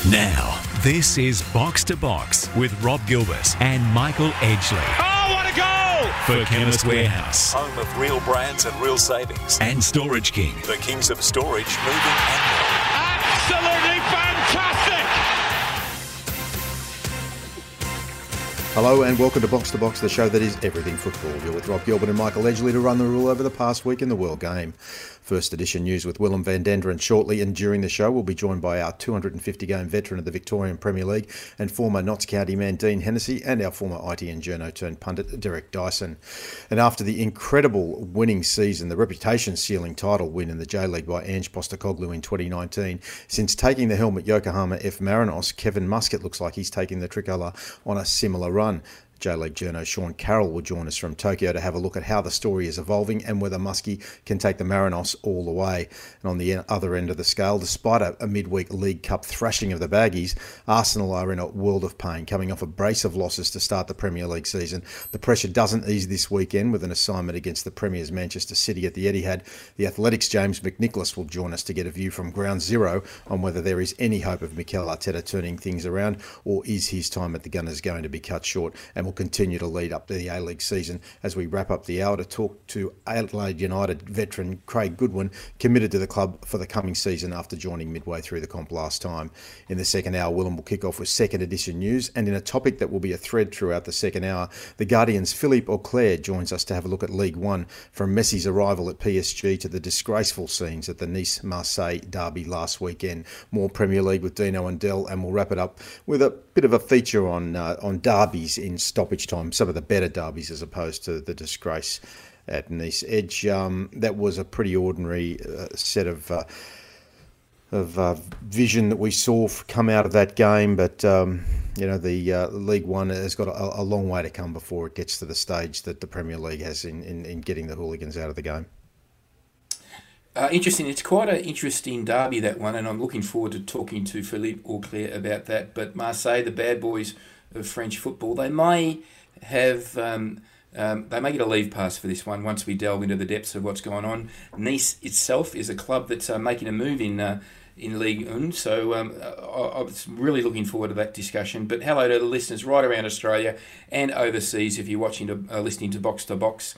Now, this is Box to Box with Rob Gilbert and Michael Edgley. Oh, what a goal! For Chemist Warehouse. Home of real brands and real savings. And Storage King. The kings of storage, moving and more. Absolutely fantastic! Hello and welcome to Box, the show that is everything football. You're with Rob Gilbert and Michael Edgley to run the rule over the past week in the World Game. First edition news with Willem van Denderen shortly, and during the show we'll be joined by our 250-game veteran of the Victorian Premier League and former Notts County man Dean Hennessy and our former ITN journo turned pundit Derek Dyson. And after the incredible winning season, the reputation-sealing title win in the J-League by Ange Postecoglou in 2019, since taking the helm at Yokohama F. Marinos, Kevin Muscat looks like he's taking the tricolour on a similar run. J-League journo Sean Carroll will join us from Tokyo to have a look at how the story is evolving and whether Muskie can take the Marinos all the way. And on the other end of the scale, despite a midweek League Cup thrashing of the Baggies, Arsenal are in a world of pain, coming off a brace of losses to start the Premier League season. The pressure doesn't ease this weekend with an assignment against the Premiers Manchester City at the Etihad. The Athletic's James McNicholas will join us to get a view from ground zero on whether there is any hope of Mikel Arteta turning things around, or is his time at the Gunners going to be cut short, and will continue to lead up to the A-League season as we wrap up the hour to talk to Adelaide United veteran Craig Goodwin, committed to the club for the coming season after joining midway through the comp last time. In the second hour, Willem will kick off with second edition news, and in a topic that will be a thread throughout the second hour, the Guardian's Philippe Auclair joins us to have a look at League One, from Messi's arrival at PSG to the disgraceful scenes at the Nice-Marseille derby last weekend. More Premier League with Dino and Dell, and we'll wrap it up with a bit of a feature on derbies in stoppage time, some of the better derbies as opposed to the disgrace at Nice. Edge, that was a pretty ordinary set of vision that we saw come out of that game, but the League One has got a long way to come before it gets to the stage that the Premier League has in getting the hooligans out of the game. Interesting. It's quite an interesting derby, that one, and I'm looking forward to talking to Philippe Auclair about that. But Marseille, the bad boys of French football, they may have they may get a leave pass for this one once we delve into the depths of what's going on. Nice itself is a club that's making a move in Ligue 1, so I'm really looking forward to that discussion. But hello to the listeners right around Australia and overseas. If you're watching listening to Box to Box,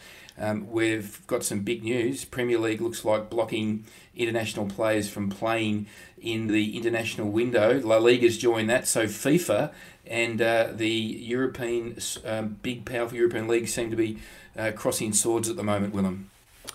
we've got some big news. Premier League looks like blocking international players from playing in the international window. La Liga's joined that, so FIFA and the European big, powerful European leagues seem to be crossing swords at the moment, Willem.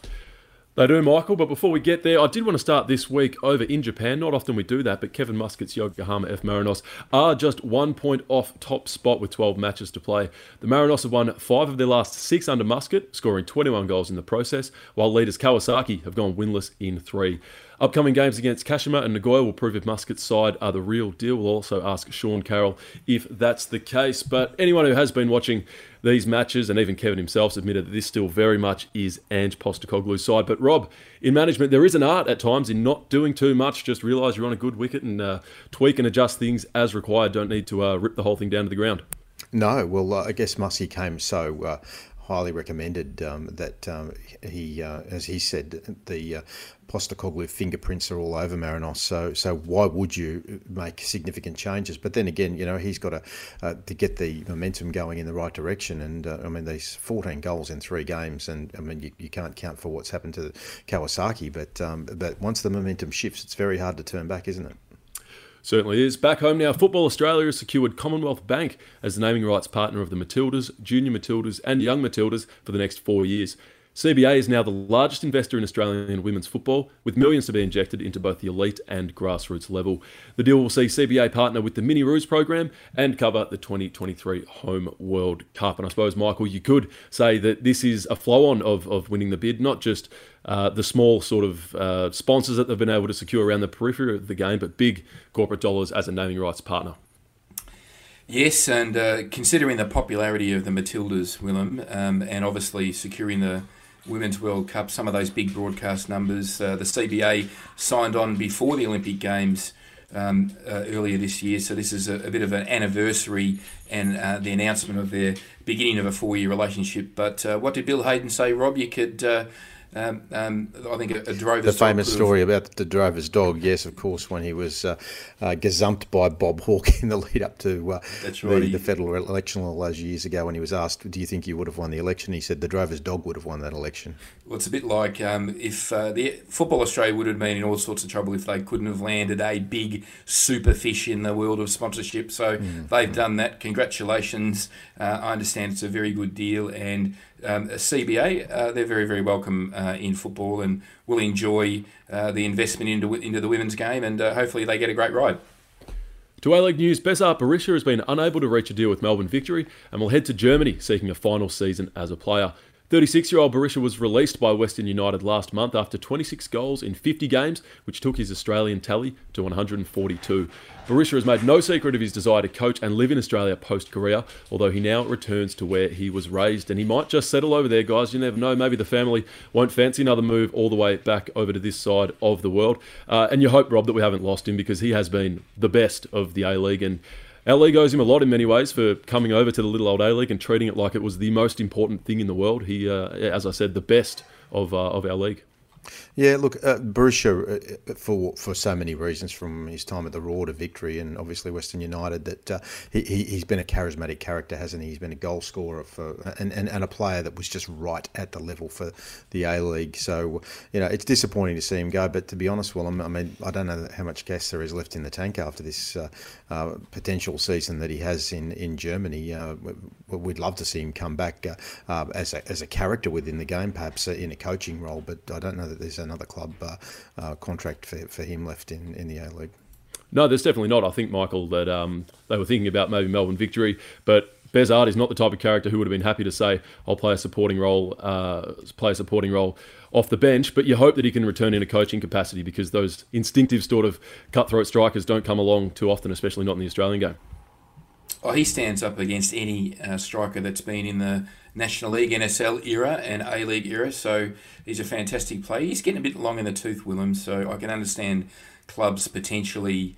They do, Michael, but before we get there, I did want to start this week over in Japan. Not often we do that, but Kevin Muscat's Yokohama F. Marinos are just 1 point off top spot with 12 matches to play. The Marinos have won 5 of their last 6 under Muscat, scoring 21 goals in the process, while leaders Kawasaki have gone winless in 3. Upcoming games against Kashima and Nagoya will prove if Muscat's side are the real deal. We'll also ask Sean Carroll if that's the case. But anyone who has been watching these matches, and even Kevin himself, has admitted that this still very much is Ange Postecoglou's side. But Rob, in management, there is an art at times in not doing too much. Just realise you're on a good wicket and tweak and adjust things as required. Don't need to rip the whole thing down to the ground. No, well, I guess Muskie came so highly recommended that he, as he said, the Postecoglou fingerprints are all over Marinos. So why would you make significant changes? But then again, he's got to get the momentum going in the right direction. And these 14 goals in 3 games, and you can't count for what's happened to Kawasaki. But once the momentum shifts, it's very hard to turn back, isn't it? Certainly is. Back home now, Football Australia has secured Commonwealth Bank as the naming rights partner of the Matildas, Junior Matildas and Young Matildas for the next 4 years. CBA is now the largest investor in Australian women's football, with millions to be injected into both the elite and grassroots level. The deal will see CBA partner with the Mini Roos program and cover the 2023 Home World Cup. And I suppose, Michael, you could say that this is a flow-on of winning the bid, not just the small sort of sponsors that they've been able to secure around the periphery of the game, but big corporate dollars as a naming rights partner. Yes, and considering the popularity of the Matildas, Willem, and obviously securing the Women's World Cup, some of those big broadcast numbers, the CBA signed on before the Olympic Games earlier this year, so this is a bit of an anniversary and the announcement of their beginning of a 4-year relationship. But what did Bill Hayden say, Rob? You could I think a drover's the dog famous story about the drover's dog, yes, of course, when he was gazumped by Bob Hawke in the lead up to That's right. the federal election all those years ago, when he was asked, do you think you would have won the election? He said the drover's dog would have won that election. Well, it's a bit like if the Football Australia would have been in all sorts of trouble if they couldn't have landed a big super fish in the world of sponsorship. So they've done that. Congratulations. I understand it's a very good deal, and CBA, they're very, very welcome in football, and will enjoy the investment into the women's game, and hopefully they get a great ride. To A-League news, Besart Berisha has been unable to reach a deal with Melbourne Victory and will head to Germany seeking a final season as a player. 36-year-old Berisha was released by Western United last month after 26 goals in 50 games, which took his Australian tally to 142. Berisha has made no secret of his desire to coach and live in Australia post-career, although he now returns to where he was raised. And he might just settle over there, guys. You never know. Maybe the family won't fancy another move all the way back over to this side of the world. And you hope, Rob, that we haven't lost him, because he has been the best of the A-League. And our league owes him a lot in many ways for coming over to the little old A-League and treating it like it was the most important thing in the world. He, as I said, the best of our league. Yeah, look, Berisha, for so many reasons, from his time at the Raw to Victory and obviously Western United, that he's been a charismatic character, hasn't he? He's been a goal scorer and a player that was just right at the level for the A-League. So, it's disappointing to see him go, but to be honest, I don't know how much gas there is left in the tank after this potential season that he has in Germany. We'd love to see him come back as a character within the game, perhaps in a coaching role, but I don't know that there's another club contract for him left in the A-League. No, there's definitely not. I think, Michael, that they were thinking about maybe Melbourne Victory, but Besart is not the type of character who would have been happy to say, I'll play a supporting role off the bench, but you hope that he can return in a coaching capacity, because those instinctive sort of cutthroat strikers don't come along too often, especially not in the Australian game. Oh, he stands up against any striker that's been in the National League, NSL era and A-League era, so he's a fantastic player. He's getting a bit long in the tooth, Willem, so I can understand clubs potentially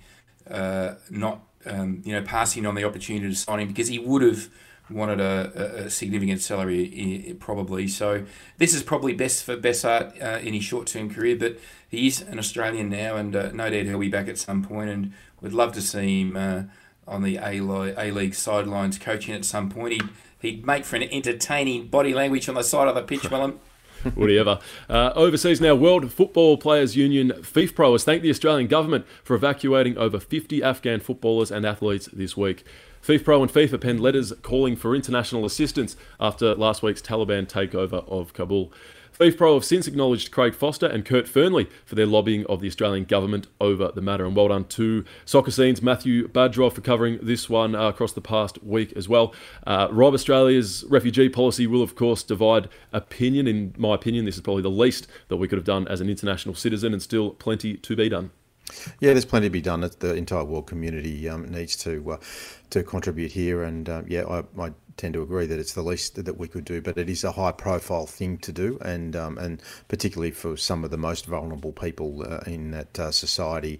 not passing on the opportunity to sign him, because he would have wanted a significant salary probably. So this is probably best for Besart in his short-term career, but he is an Australian now, and no doubt he'll be back at some point, and we'd love to see him on the A-League sidelines coaching at some point. He'd make for an entertaining body language on the side of the pitch, Willem. Would he ever? Overseas now, World Football Players Union FIFPro has thanked the Australian government for evacuating over 50 Afghan footballers and athletes this week. FIFPro and FIFA penned letters calling for international assistance after last week's Taliban takeover of Kabul. FIFPro have since acknowledged Craig Foster and Kurt Fernley for their lobbying of the Australian government over the matter. And well done to Soccer Scene's Matthew Badrov for covering this one across the past week as well. Rob, Australia's refugee policy will, of course, divide opinion. In my opinion, this is probably the least that we could have done as an international citizen, and still plenty to be done. Yeah, there's plenty to be done. The entire world community needs to contribute here, and I tend to agree that it's the least that we could do, but it is a high-profile thing to do, and particularly for some of the most vulnerable people in that society,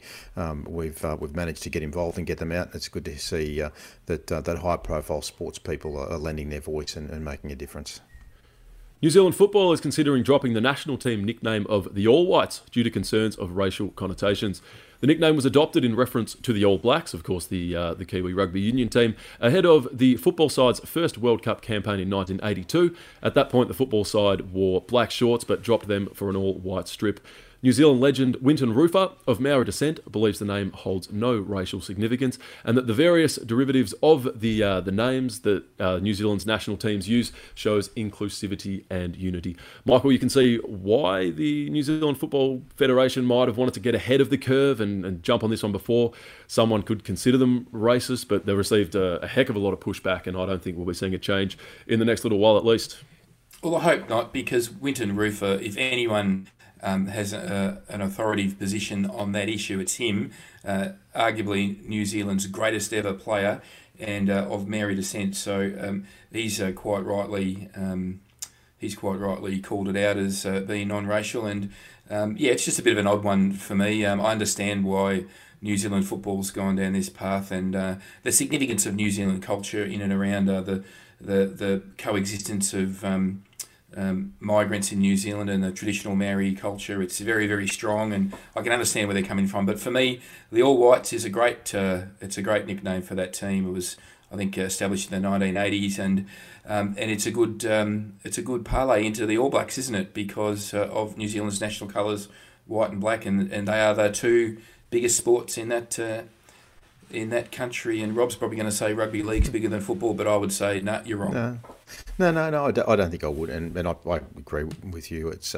we've managed to get involved and get them out. It's good to see that high-profile sports people are lending their voice and making a difference. New Zealand football is considering dropping the national team nickname of the All Whites due to concerns of racial connotations. The nickname was adopted in reference to the All Blacks, of course the Kiwi Rugby Union team, ahead of the football side's first World Cup campaign in 1982. At that point, the football side wore black shorts but dropped them for an all-white strip. New Zealand legend Winton Rufer, of Maori descent, believes the name holds no racial significance, and that the various derivatives of the names that New Zealand's national teams use shows inclusivity and unity. Michael, you can see why the New Zealand Football Federation might have wanted to get ahead of the curve and jump on this one before someone could consider them racist, but they received a heck of a lot of pushback, and I don't think we'll be seeing a change in the next little while at least. Well, I hope not, because Winton Rufer, if anyone has an authoritative position on that issue, it's him. Arguably New Zealand's greatest ever player and of Maori descent. So he's quite rightly called it out as being non-racial. And it's just a bit of an odd one for me. I understand why New Zealand football's gone down this path, and the significance of New Zealand culture in and around the coexistence of migrants in New Zealand and the traditional Maori culture. It's very, very strong, and I can understand where they're coming from. But for me, the All Whites is a great nickname for that team. It was, I think, established in the 1980s, and it's a good parlay into the All Blacks, isn't it? Because of New Zealand's national colours, white and black, and they are the two biggest sports in that country. And Rob's probably going to say rugby league's bigger than football, but I would say, no, you're wrong. No, I don't think I would, and I agree with you. It's,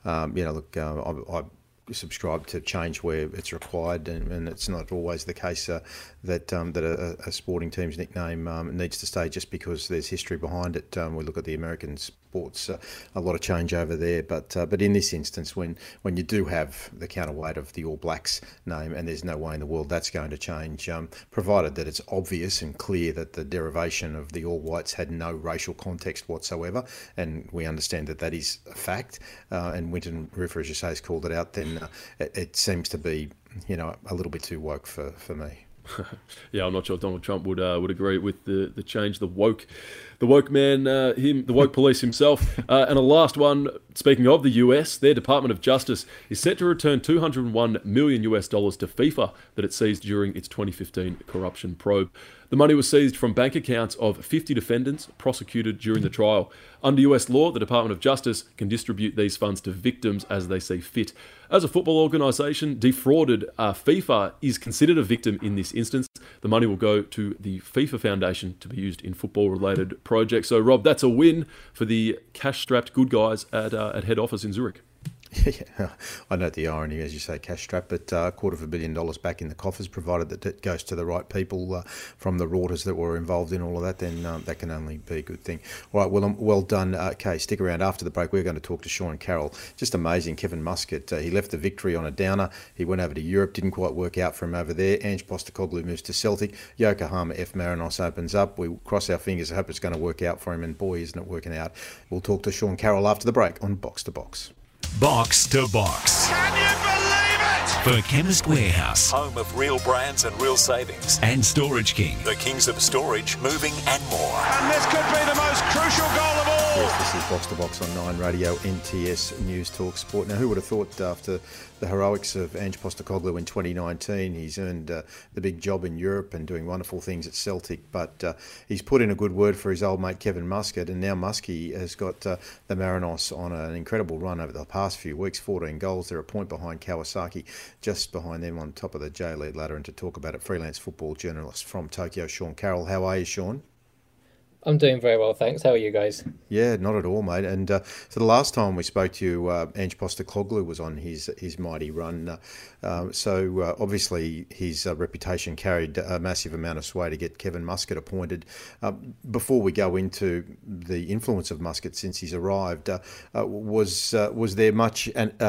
I subscribe to change where it's required, and it's not always the case that a sporting team's nickname needs to stay just because there's history behind it. We look at the American sports, a lot of change over there, but in this instance, when you do have the counterweight of the All Blacks name, and there's no way in the world that's going to change, provided that it's obvious and clear that the derivation of the All Whites had no racial context whatsoever, and we understand that is a fact, and Winton Riffer, as you say, has called it out, then it seems to be, a little bit too woke for me. Yeah, I'm not sure Donald Trump would agree with the change. The woke man, the woke police himself. And a last one, speaking of the US, their Department of Justice is set to return $201 million to FIFA that it seized during its 2015 corruption probe. The money was seized from bank accounts of 50 defendants prosecuted during the trial. Under US law, the Department of Justice can distribute these funds to victims as they see fit. As a football organisation defrauded, FIFA is considered a victim in this instance. The money will go to the FIFA Foundation to be used in football-related projects. So, Rob, that's a win for the cash-strapped good guys at head office in Zurich. Yeah, I note the irony, as you say, cash strap, but $250 million back in the coffers, provided that it goes to the right people from the Rauters that were involved in all of that, then that can only be a good thing. All right, well done. Okay, stick around after the break. We're going to talk to Sean Carroll. Just amazing, Kevin Muscat. He left the Victory on a downer. He went over to Europe, didn't quite work out for him over there. Ange Postecoglou moves to Celtic. Yokohama F. Marinos opens up. We cross our fingers, hope it's going to work out for him, and boy, isn't it working out. We'll talk to Sean Carroll after the break on Box to Box. Box to Box. Can you believe it? For Chemist Warehouse Home of real brands and real savings. and Storage King. The kings of storage, moving and more. And this could be the most crucial goal of all. Yes, this is Box to Box on 9 Radio, NTS News Talk Sport. Now, who would have thought after the heroics of Ange Postecoglou in 2019, he's earned the big job in Europe and doing wonderful things at Celtic, but he's put in a good word for his old mate Kevin Muscat, and now Muskie has got the Marinos on an incredible run over the past few weeks, 14 goals. They're a point behind Kawasaki, just behind them on top of the J-League ladder. And to talk about it, freelance football journalist from Tokyo, Sean Carroll. How are you, Sean? I'm doing very well, thanks. How are you guys? Yeah, not at all, mate. And so the last time we spoke to you, Ange Postecoglou was on his mighty run. So obviously his reputation carried a massive amount of sway to get Kevin Muscat appointed. Before we go into the influence of Muscat since he's arrived, was there much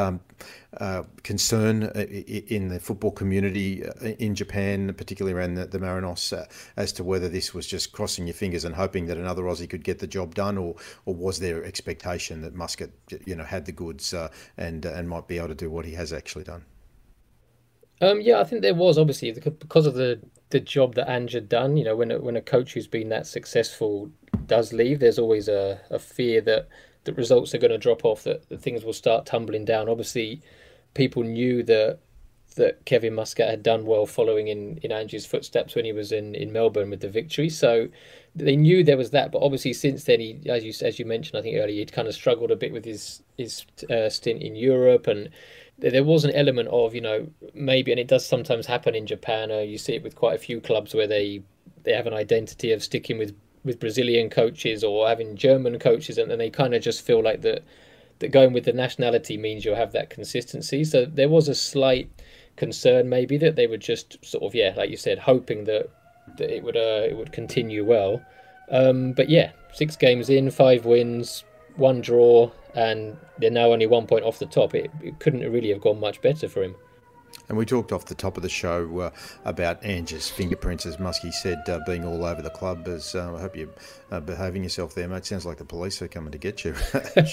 concern in the football community in Japan, particularly around the Marinos, as to whether this was just crossing your fingers and hoping that another Aussie could get the job done, or was there expectation that Muscat, had the goods and might be able to do what he has actually done? Yeah, I think there was, obviously, because of the job that Ange had done. When a coach who's been that successful does leave, there's always a fear that the results are going to drop off, that things will start tumbling down. Obviously, people knew that Kevin Muscat had done well following in Ange's footsteps when he was in Melbourne with the Victory. So they knew there was that. But obviously, since then, he, as you mentioned, I think earlier, he'd kind of struggled a bit with his stint in Europe, and there was an element of, maybe, and it does sometimes happen in Japan. You see it with quite a few clubs where they have an identity of sticking with Brazilian coaches or having German coaches, and then they kind of just feel like that going with the nationality means you'll have that consistency. So there was a slight concern maybe that they were just sort of, like you said, hoping that it would continue well. But 6 games in, 5 wins, 1 draw, and they're now only 1 point off the top. It couldn't really have gone much better for him. And we talked off the top of the show about Ange's fingerprints, as Muskie said, being all over the club. I hope you're behaving yourself there, mate. Sounds like the police are coming to get you.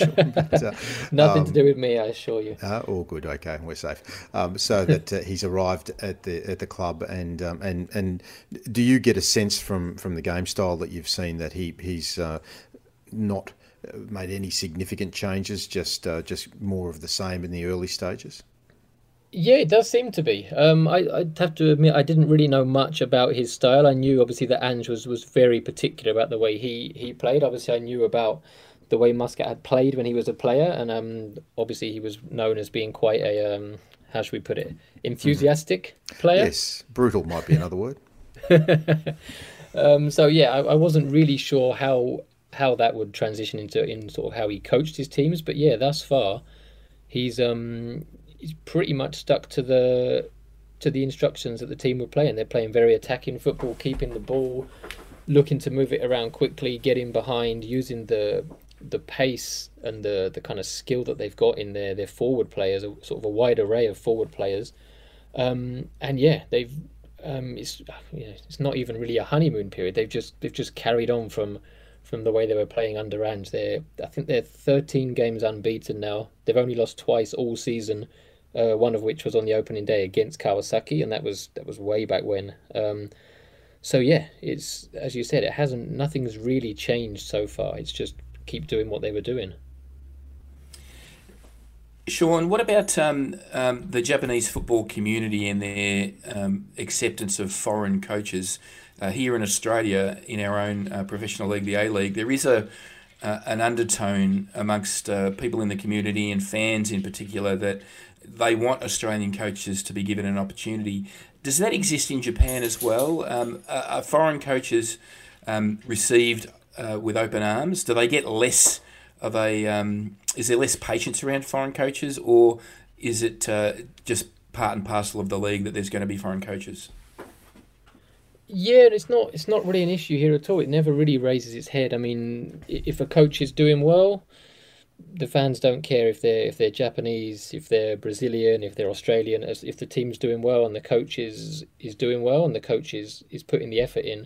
Nothing to do with me, I assure you. All good. Okay, we're safe. So that he's arrived at the club, and do you get a sense from the game style that you've seen that he's not made any significant changes, just more of the same in the early stages? Yeah, it does seem to be. I'd have to admit I didn't really know much about his style. I knew obviously that Ange was very particular about the way he played. Obviously, I knew about the way Muscat had played when he was a player, and obviously he was known as being quite a how should we put it, enthusiastic player. Yes, brutal might be another word. So yeah, I wasn't really sure how that would transition in sort of how he coached his teams, but yeah, thus far he's pretty much stuck to the instructions that the team were playing. They're playing very attacking football, keeping the ball, looking to move it around quickly, getting behind, using the pace and the kind of skill that they've got in their forward players, sort of a wide array of forward players. And yeah, they've it's not even really a honeymoon period. They've just carried on from the way they were playing under Ange. I think they're 13 games unbeaten now. They've only lost twice all season. One of which was on the opening day against Kawasaki, and that was way back when. So yeah, it's, as you said, nothing's really changed so far. It's just keep doing what they were doing. Sean, what about the Japanese football community and their acceptance of foreign coaches? Here in Australia, in our own professional league, the A-League, there is an undertone amongst people in the community and fans in particular that they want Australian coaches to be given an opportunity. Does that exist in Japan as well? Are foreign coaches received with open arms? Do they get less of a... is there less patience around foreign coaches, or is it just part and parcel of the league that there's going to be foreign coaches? Yeah, it's not really an issue here at all. It never really raises its head. I mean, if a coach is doing well, the fans don't care if they're Japanese, if they're Brazilian, if they're Australian. If the team's doing well and the coach is doing well and the coach is putting the effort in,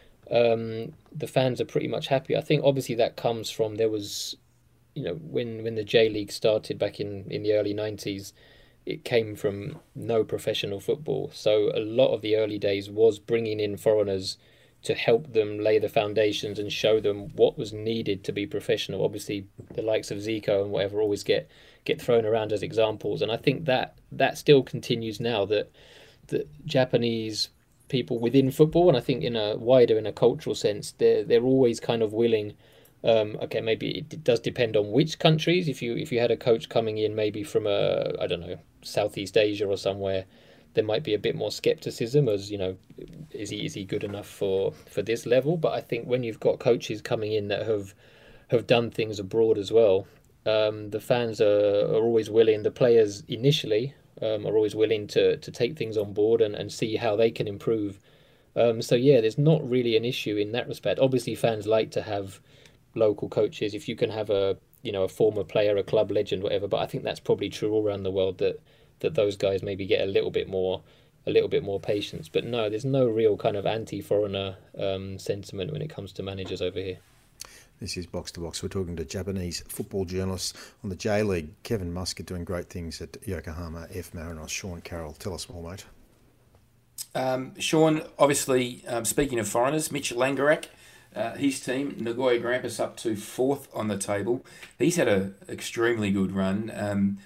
the fans are pretty much happy. I think obviously that comes from, there was, when the J League started back in the early 90s, it came from no professional football. So a lot of the early days was bringing in foreigners to help them lay the foundations and show them what was needed to be professional. Obviously, the likes of Zico and whatever always get thrown around as examples. And I think that still continues now, that Japanese people within football, and I think in a cultural sense, they're always kind of willing. Okay, maybe it does depend on which countries. If you had a coach coming in maybe from I don't know, Southeast Asia or somewhere, there might be a bit more skepticism as, is he good enough for this level? But I think when you've got coaches coming in that have done things abroad as well, the fans are always willing, the players initially are always willing to take things on board and see how they can improve. So yeah, there's not really an issue in that respect. Obviously fans like to have local coaches if you can have a former player, a club legend, whatever, but I think that's probably true all around the world, that those guys maybe get a little bit more patience. But no, there's no real kind of anti-foreigner sentiment when it comes to managers over here. This is Box to Box. We're talking to Japanese football journalists on the J League. Kevin Muscat doing great things at Yokohama F. Marinos. Sean Carroll, tell us more, mate. Sean, obviously, speaking of foreigners, Mitch Langerak, his team, Nagoya Grampus, up to 4th on the table. He's had an extremely good run.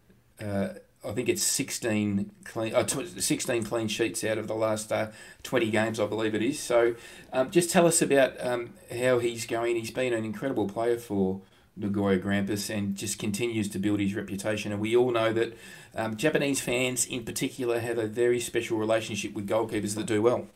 I think it's 16 clean sheets out of the last 20 games, I believe it is. So just tell us about how he's going. He's been an incredible player for Nagoya Grampus and just continues to build his reputation. And we all know that Japanese fans in particular have a very special relationship with goalkeepers that do well.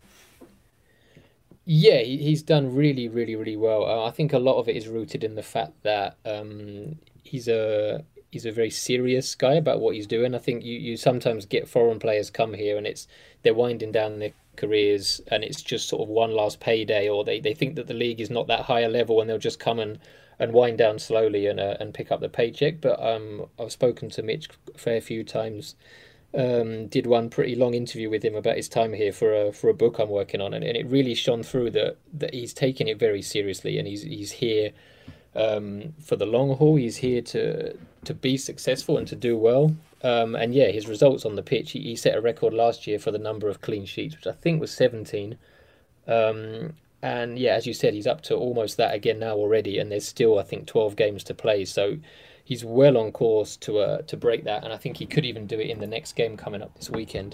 Yeah, he's done really, really, really well. I think a lot of it is rooted in the fact that he's a very serious guy about what he's doing. I think you sometimes get foreign players come here and they're winding down their careers and it's just sort of one last payday, or they think that the league is not that high a level and they'll just come and wind down slowly and pick up the paycheck. But I've spoken to Mitch a fair few times. Did one pretty long interview with him about his time here for a book I'm working on, and it really shone through that he's taking it very seriously, and he's here for the long haul. He's here to be successful and to do well. And yeah, his results on the pitch, he set a record last year for the number of clean sheets, which I think was 17. And yeah, as you said, he's up to almost that again now already, and there's still, I think, 12 games to play. So he's well on course to break that, and I think he could even do it in the next game coming up this weekend.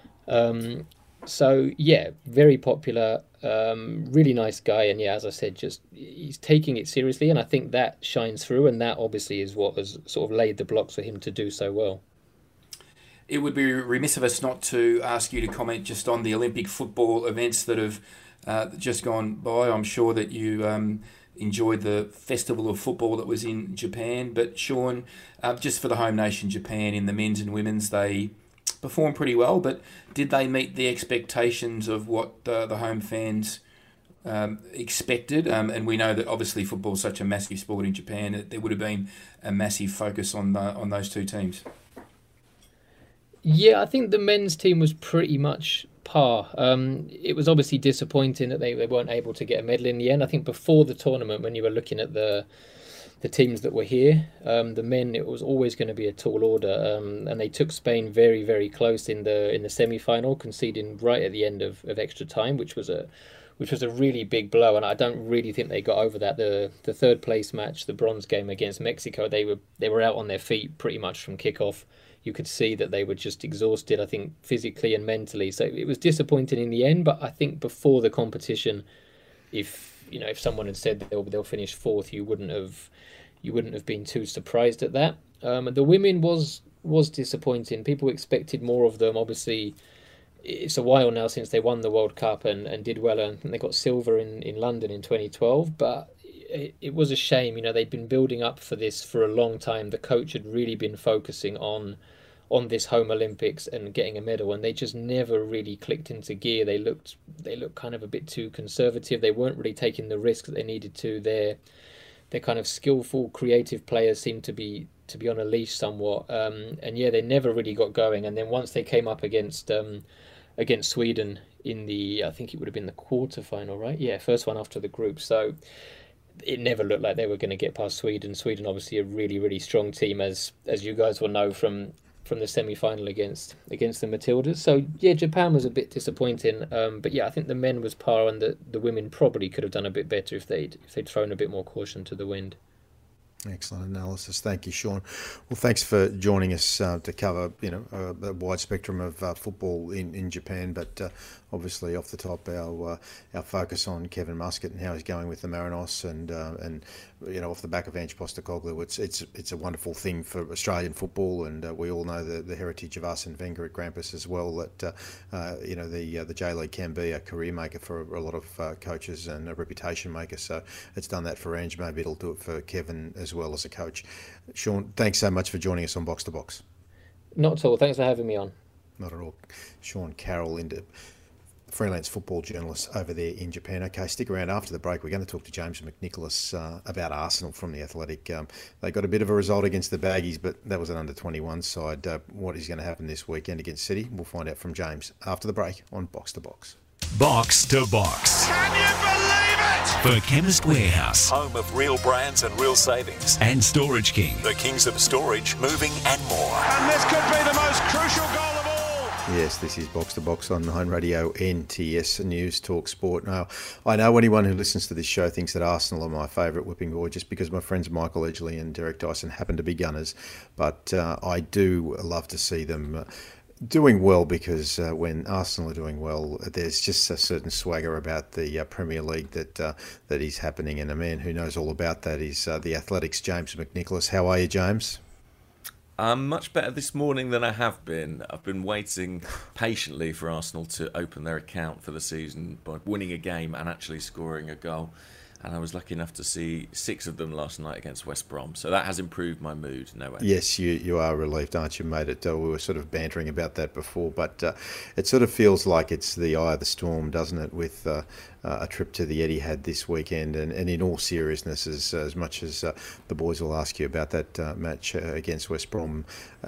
So yeah, very popular, really nice guy, and yeah, as I said, just he's taking it seriously, and I think that shines through, and that obviously is what has sort of laid the blocks for him to do so well. It would be remiss of us not to ask you to comment just on the Olympic football events that have just gone by. I'm sure that you enjoyed the festival of football that was in Japan, but Sean, just for the home nation Japan in the men's and women's, they performed pretty well, but did they meet the expectations of what the home fans expected? And we know that obviously football is such a massive sport in Japan that there would have been a massive focus on those two teams. Yeah, I think the men's team was pretty much par. It was obviously disappointing that they weren't able to get a medal in the end. I think before the tournament, when you were looking at the teams that were here, the men, it was always going to be a tall order, and they took Spain very, very close in the semi-final, conceding right at the end of extra time, which was a really big blow, and I don't really think they got over that. The third place match, the bronze game against Mexico, they were out on their feet pretty much from kickoff. You could see that they were just exhausted, I think, physically and mentally. So it was disappointing in the end, but I think before the competition, if someone had said they'll finish fourth, you wouldn't have been too surprised at that. The women was disappointing. People expected more of them. Obviously, it's a while now since they won the World Cup and did well, and they got silver in London in 2012. But it was a shame. They'd been building up for this for a long time. The coach had really been focusing on this home Olympics and getting a medal, and they just never really clicked into gear. They looked kind of a bit too conservative. They weren't really taking the risk that they needed to. Their kind of skillful, creative players seemed to be on a leash somewhat, and yeah, they never really got going. And then once they came up against Sweden in the, I think it would have been the quarterfinal, right? Yeah, first one after the group. So it never looked like they were going to get past Sweden. Sweden, obviously, a really, really strong team, as you guys will know from the semi-final against the Matildas. So yeah, Japan was a bit disappointing, but yeah, I think the men was par, and the women probably could have done a bit better if they'd thrown a bit more caution to the wind. Excellent analysis. Thank you, Sean. Well, thanks for joining us to cover, a wide spectrum of football in Japan. But obviously, off the top, our focus on Kevin Muscat and how he's going with the Marinos, and off the back of Ange Postecoglou, it's a wonderful thing for Australian football, and we all know the heritage of Arsene Wenger at Grampus as well. That the J League can be a career maker for a lot of coaches and a reputation maker. So it's done that for Ange. Maybe it'll do it for Kevin as well as a coach. Sean, thanks so much for joining us on Box to Box. Not at all. Thanks for having me on. Not at all. Sean Carroll, freelance football journalist over there in Japan. Okay, stick around after the break. We're going to talk to James McNicholas about Arsenal from the Athletic. They got a bit of a result against the Baggies, but that was an under-21 side. What is going to happen this weekend against City? We'll find out from James after the break on Box to Box. Box to Box. Can you believe it? For Chemist Warehouse. Home of real brands and real savings. And Storage King. The kings of storage, moving and more. And this could be the most crucial goal of all. Yes, this is Box to Box on Home Radio NTS News Talk Sport. Now, I know anyone who listens to this show thinks that Arsenal are my favourite whipping boy just because my friends Michael Edgley and Derek Dyson happen to be Gunners. But I do love to see them doing well, because when Arsenal are doing well, there's just a certain swagger about the Premier League that is happening. And a man who knows all about that is the Athletic's James McNicholas. How are you, James? I'm much better this morning than I have been. I've been waiting patiently for Arsenal to open their account for the season by winning a game and actually scoring a goal. And I was lucky enough to see 6 of them last night against West Brom. So that has improved my mood, no way. Yes, you are relieved, aren't you, mate? We were sort of bantering about that before, but it sort of feels like it's the eye of the storm, doesn't it, with a trip to the Etihad this weekend. And in all seriousness, as much as the boys will ask you about that match against West Brom,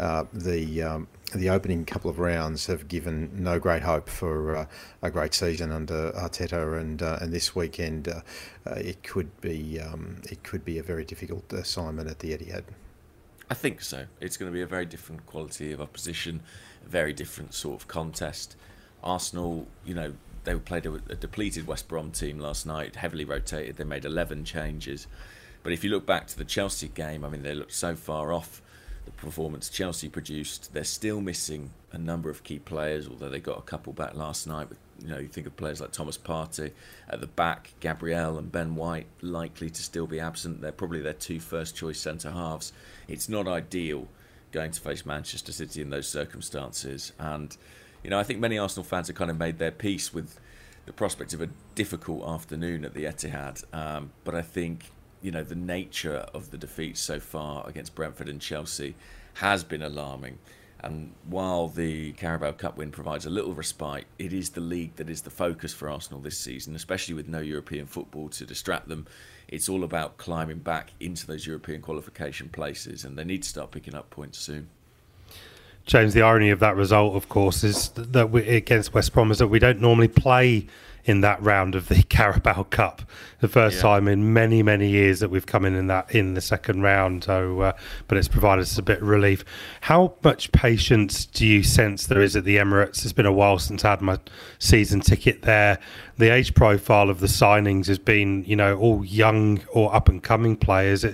the opening couple of rounds have given no great hope for a great season under Arteta, and this weekend it could be a very difficult assignment at the Etihad. I think so. It's going to be a very different quality of opposition, a very different sort of contest. Arsenal, they played a depleted West Brom team last night, heavily rotated. They made 11 changes. But if you look back to the Chelsea game, I mean, they looked so far off the performance Chelsea produced. They're still missing a number of key players, although they got a couple back last night. You think of players like Thomas Partey at the back, Gabriel and Ben White likely to still be absent. They're probably their 2 first-choice centre-halves. It's not ideal going to face Manchester City in those circumstances. And, I think many Arsenal fans have kind of made their peace with the prospect of a difficult afternoon at the Etihad. But I think, the nature of the defeats so far against Brentford and Chelsea has been alarming. And while the Carabao Cup win provides a little respite, it is the league that is the focus for Arsenal this season, especially with no European football to distract them. It's all about climbing back into those European qualification places, and they need to start picking up points soon. James, the irony of that result, of course, is that against West Brom is that we don't normally play in that round of the Carabao Cup. The first time in many, many years that we've come in the second round. So, but it's provided us a bit of relief. How much patience do you sense there is at the Emirates? It's been a while since I had my season ticket there. The age profile of the signings has been, all young or up and coming players.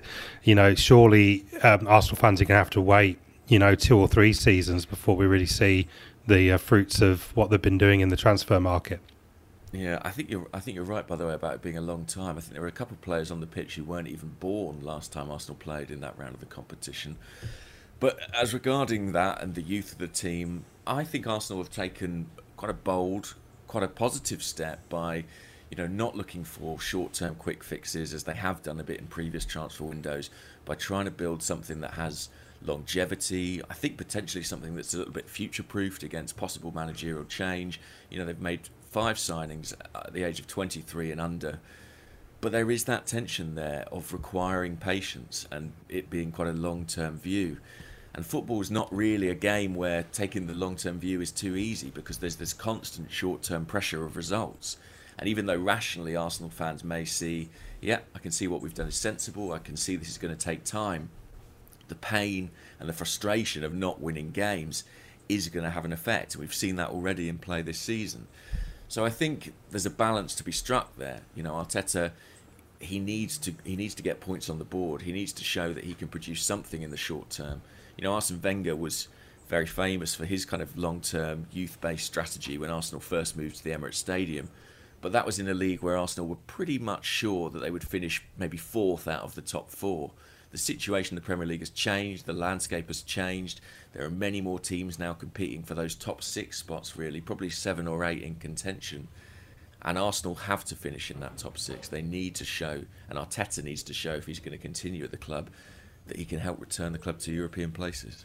Surely Arsenal fans are going to have to wait, 2 or 3 seasons before we really see the fruits of what they've been doing in the transfer market. Yeah, I think you're right, by the way, about it being a long time. I think there were a couple of players on the pitch who weren't even born last time Arsenal played in that round of the competition. But as regarding that and the youth of the team, I think Arsenal have taken quite a bold, quite a positive step by, not looking for short-term quick fixes as they have done a bit in previous transfer windows, by trying to build something that has longevity. I think potentially something that's a little bit future-proofed against possible managerial change. They've made 5 signings at the age of 23 and under, but there is that tension there of requiring patience and it being quite a long-term view. And football is not really a game where taking the long-term view is too easy, because there's this constant short-term pressure of results. And even though rationally Arsenal fans may see, I can see what we've done is sensible, I can see this is going to take time, the pain and the frustration of not winning games is going to have an effect. We've seen that already in play this season. So I think there's a balance to be struck there. Arteta, he needs to get points on the board. He needs to show that he can produce something in the short term. Arsene Wenger was very famous for his kind of long-term youth-based strategy when Arsenal first moved to the Emirates Stadium. But that was in a league where Arsenal were pretty much sure that they would finish maybe 4th out of the top 4. The situation in the Premier League has changed, the landscape has changed. There are many more teams now competing for those top 6 spots, really, probably 7 or 8 in contention. And Arsenal have to finish in that top 6. They need to show, and Arteta needs to show, if he's going to continue at the club, that he can help return the club to European places.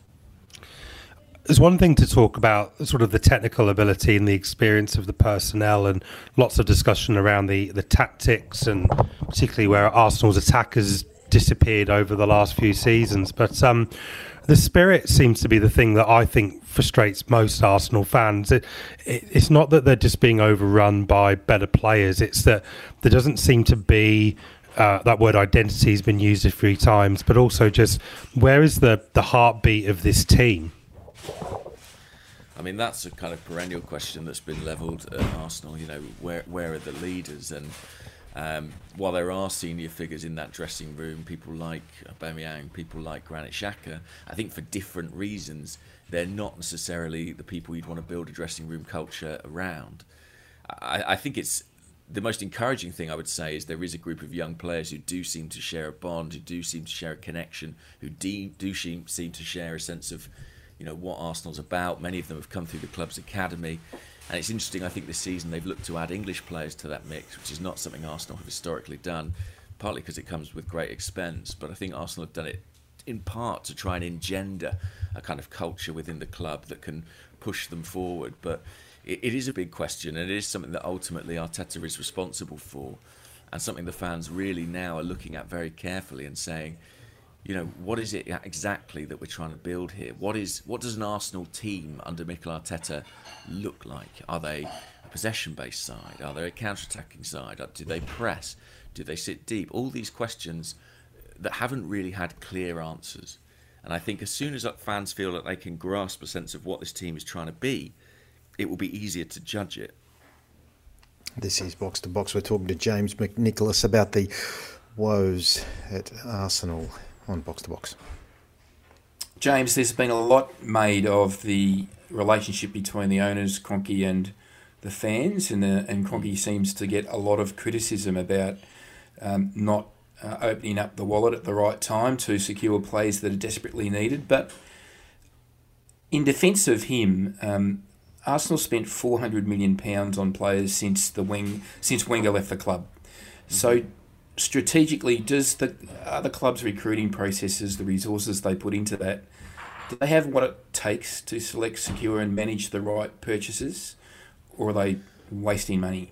There's one thing to talk about, sort of the technical ability and the experience of the personnel, and lots of discussion around the tactics, and particularly where Arsenal's attack has disappeared over the last few seasons. But the spirit seems to be the thing that I think frustrates most Arsenal fans. It's not that they're just being overrun by better players. It's that there doesn't seem to be that word identity has been used a few times, but also just where is the heartbeat of this team? I mean, that's a kind of perennial question that's been levelled at Arsenal. Where are the leaders? And while there are senior figures in that dressing room, people like Aubameyang, people like Granit Xhaka, I think for different reasons, they're not necessarily the people you'd want to build a dressing room culture around. I think it's the most encouraging thing I would say is there is a group of young players who do seem to share a bond, who do seem to share a connection, who do seem to share a sense of what Arsenal's about. Many of them have come through the club's academy. And it's interesting, I think this season they've looked to add English players to that mix, which is not something Arsenal have historically done, partly because it comes with great expense. But I think Arsenal have done it in part to try and engender a kind of culture within the club that can push them forward. But it is a big question, and it is something that ultimately Arteta is responsible for, and something the fans really now are looking at very carefully and saying, what is it exactly that we're trying to build here? What does an Arsenal team under Mikel Arteta look like? Are they a possession-based side? Are they a counter-attacking side? Do they press? Do they sit deep? All these questions that haven't really had clear answers. And I think as soon as fans feel that they can grasp a sense of what this team is trying to be, it will be easier to judge it. This is Box to Box. We're talking to James McNicholas about the woes at Arsenal on Box to Box. James, there's been a lot made of the relationship between the owners, Kroenke, and the fans, and Kroenke seems to get a lot of criticism about not opening up the wallet at the right time to secure players that are desperately needed. But in defence of him, Arsenal spent £400 million on players since Wenger left the club. So strategically, are the club's recruiting processes, the resources they put into that, do they have what it takes to select, secure and manage the right purchases, or are they wasting money?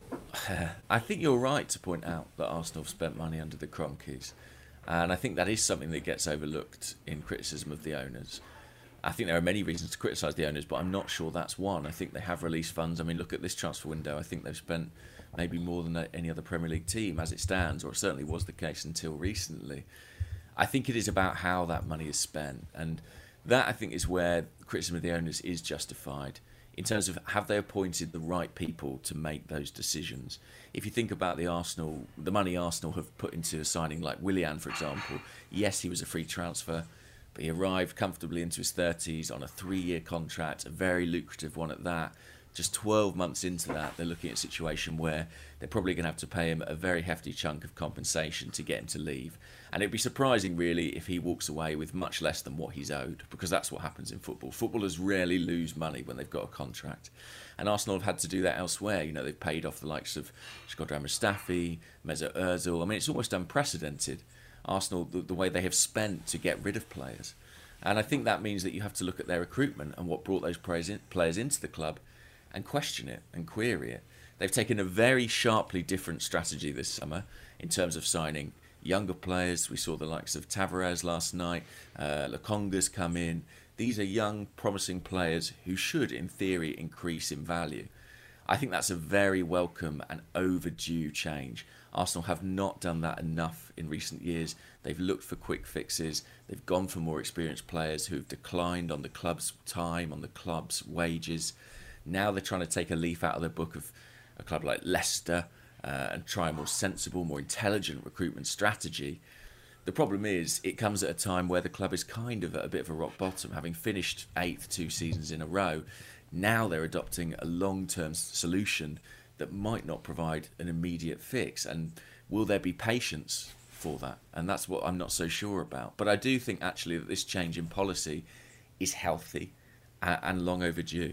I think you're right to point out that Arsenal have spent money under the Kroenkes, and I think that is something that gets overlooked in criticism of the owners. I think there are many reasons to criticise the owners, but I'm not sure that's one. I think they have released funds. I mean, look at this transfer window. I think they've spent maybe more than any other Premier League team as it stands, or it certainly was the case until recently. I think it is about how that money is spent, and that, I think, is where criticism of the owners is justified, in terms of have they appointed the right people to make those decisions. If you think about the money Arsenal have put into a signing like Willian, for example, yes, he was a free transfer, but he arrived comfortably into his 30s on a 3-year contract, a very lucrative one at that. Just 12 months into that, they're looking at a situation where they're probably going to have to pay him a very hefty chunk of compensation to get him to leave. And it'd be surprising, really, if he walks away with much less than what he's owed, because that's what happens in football. Footballers rarely lose money when they've got a contract. And Arsenal have had to do that elsewhere. You know, they've paid off the likes of Shkodran Mustafi, Mesut Ozil. I mean, it's almost unprecedented, Arsenal, the way they have spent to get rid of players. And I think that means that you have to look at their recruitment and what brought those players into the club and question it and query it. They've taken a very sharply different strategy this summer in terms of signing younger players. We saw the likes of Tavares last night, Lokonga's come in. These are young, promising players who should, in theory, increase in value. I think that's a very welcome and overdue change. Arsenal have not done that enough in recent years. They've looked for quick fixes. They've gone for more experienced players who've declined on the club's time, on the club's wages. Now they're trying to take a leaf out of the book of a club like Leicester and try a more sensible, more intelligent recruitment strategy. The problem is, it comes at a time where the club is kind of at a bit of a rock bottom, having finished 8th 2 seasons in a row. Now they're adopting a long-term solution that might not provide an immediate fix. And will there be patience for that? And that's what I'm not so sure about. But I do think, actually, that this change in policy is healthy and long overdue.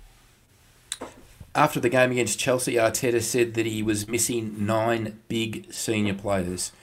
After the game against Chelsea, Arteta said that he was missing 9 big senior players,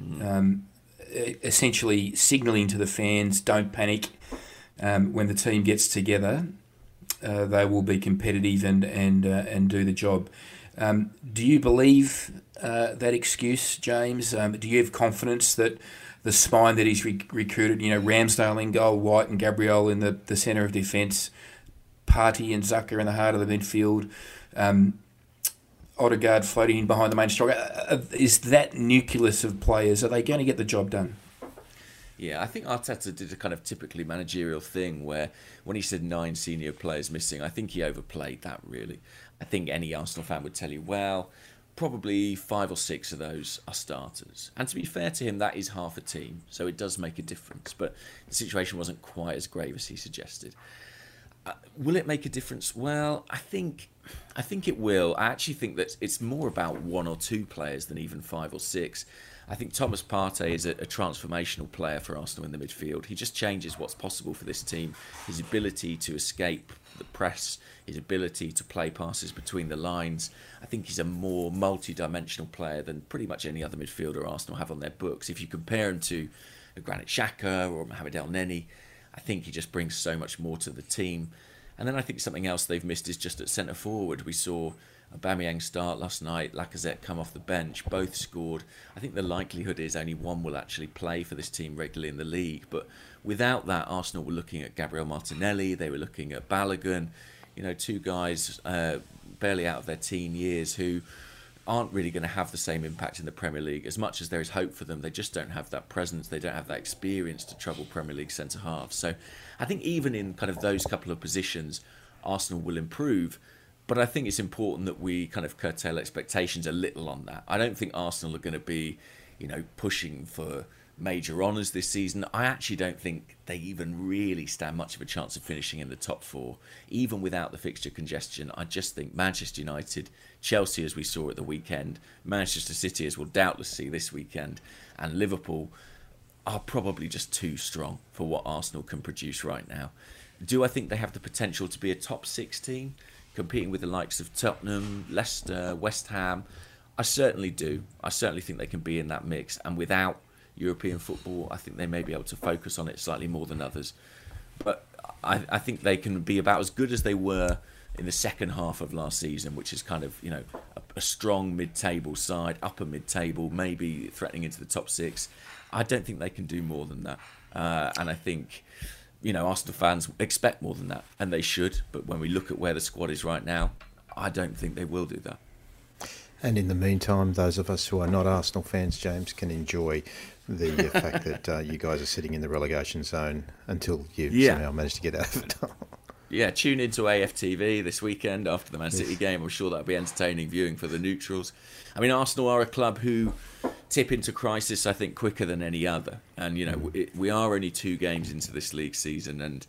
essentially signalling to the fans, don't panic. When the team gets together, they will be competitive and do the job. Do you believe that excuse, James? Do you have confidence that the spine that he's recruited, Ramsdale in goal, White and Gabriel in the centre of defence, Partey and Xhaka in the heart of the midfield, Odegaard floating in behind the main striker, is that nucleus of players, are they going to get the job done? Yeah, I think Arteta did a kind of typically managerial thing where when he said 9 senior players missing, I think he overplayed that, really. I think any Arsenal fan would tell you, well, probably 5 or 6 of those are starters. And to be fair to him, that is half a team, so it does make a difference. But the situation wasn't quite as grave as he suggested. Will it make a difference? Well, I think it will. I actually think that it's more about 1 or 2 players than even 5 or 6. I think Thomas Partey is a transformational player for Arsenal in the midfield. He just changes what's possible for this team. His ability to escape the press, his ability to play passes between the lines. I think he's a more multi-dimensional player than pretty much any other midfielder Arsenal have on their books. If you compare him to a Granit Xhaka or Mohamed Elneny, I think he just brings so much more to the team. And then I think something else they've missed is just at centre forward. We saw Aubameyang start last night, Lacazette come off the bench, both scored. I think the likelihood is only one will actually play for this team regularly in the league. But without that, Arsenal were looking at Gabriel Martinelli, they were looking at Balogun, 2 guys barely out of their teen years who aren't really going to have the same impact in the Premier League. As much as there is hope for them, they just don't have that presence, they don't have that experience to trouble Premier League centre-halves. So I think even in kind of those couple of positions, Arsenal will improve. But I think it's important that we kind of curtail expectations a little on that. I don't think Arsenal are going to be, pushing for major honours this season. I actually don't think they even really stand much of a chance of finishing in the top four, even without the fixture congestion. I just think Manchester United, Chelsea, as we saw at the weekend, Manchester City, as we'll doubtless see this weekend, and Liverpool are probably just too strong for what Arsenal can produce right now. Do I think they have the potential to be a top 6 team, competing with the likes of Tottenham, Leicester, West Ham? I certainly do. I certainly think they can be in that mix. And without European football, I think they may be able to focus on it slightly more than others. But I think they can be about as good as they were in the second half of last season, which is kind of, a strong mid-table side, upper mid-table, maybe threatening into the top 6. I don't think they can do more than that. And I think, Arsenal fans expect more than that, and they should. But when we look at where the squad is right now, I don't think they will do that. And in the meantime, those of us who are not Arsenal fans, James, can enjoy the fact that you guys are sitting in the relegation zone until you somehow manage to get out of it. Yeah, tune into AFTV this weekend after the Man City game. I'm sure that'll be entertaining viewing for the neutrals. I mean, Arsenal are a club who tip into crisis, I think, quicker than any other. And, we are only 2 games into this league season. And,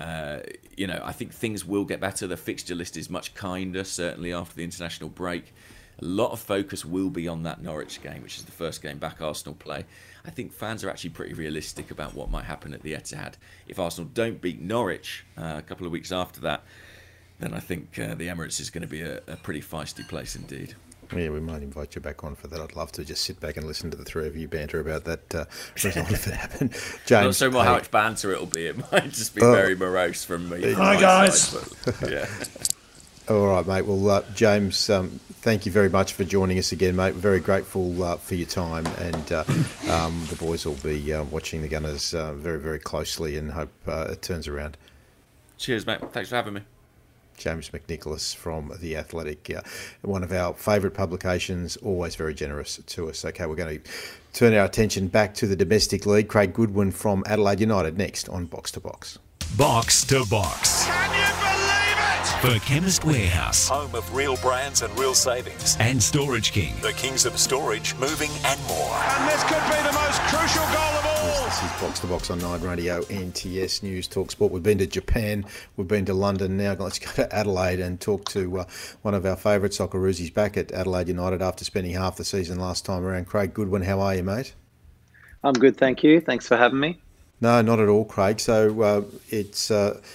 I think things will get better. The fixture list is much kinder, certainly after the international break. A lot of focus will be on that Norwich game, which is the first game back Arsenal play. I think fans are actually pretty realistic about what might happen at the Etihad. If Arsenal don't beat Norwich a couple of weeks after that, then I think the Emirates is going to be a pretty feisty place indeed. Yeah, we might invite you back on for that. I'd love to just sit back and listen to the three of you banter about that result if it happened. James, not so much how much banter it'll be. It might just be very morose from me. Hi, guys. Side, but, yeah. All right, mate. Well, James, thank you very much for joining us again, mate. We're very grateful for your time, and the boys will be watching the Gunners very, very closely and hope it turns around. Cheers, mate. Thanks for having me. James McNicholas from The Athletic, one of our favourite publications, always very generous to us. Okay, we're going to turn our attention back to the domestic league. Craig Goodwin from Adelaide United next on Box to Box. Box to Box. Can you believe it? For Chemist Warehouse. Home of real brands and real savings. And Storage King. The kings of storage, moving and more. And this could be the most crucial goal of all. This is Box to Box on Nine Radio, NTS News Talk Sport. We've been to Japan, we've been to London. Now let's go to Adelaide and talk to one of our favourite Socceroos back at Adelaide United after spending half the season last time around. Craig Goodwin, how are you, mate? I'm good, thank you. Thanks for having me. No, not at all, Craig. So it's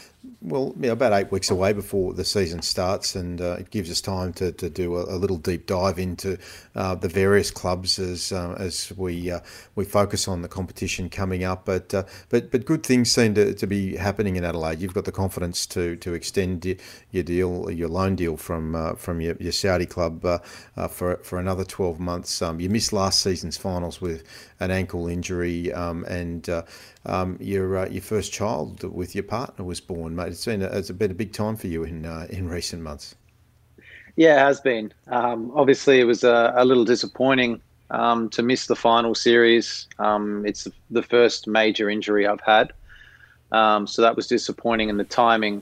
about 8 weeks away before the season starts, and it gives us time to do a little deep dive into the various clubs as we focus on the competition coming up. But good things seem to be happening in Adelaide. You've got the confidence to extend your loan deal from your Saudi club for another 12 months. You missed last season's finals with an ankle injury, and your first child with your partner was born, mate. It's been a big time for you in recent months. Yeah, it has been. Obviously, it was a little disappointing to miss the final series. It's the first major injury I've had, so that was disappointing in the timing.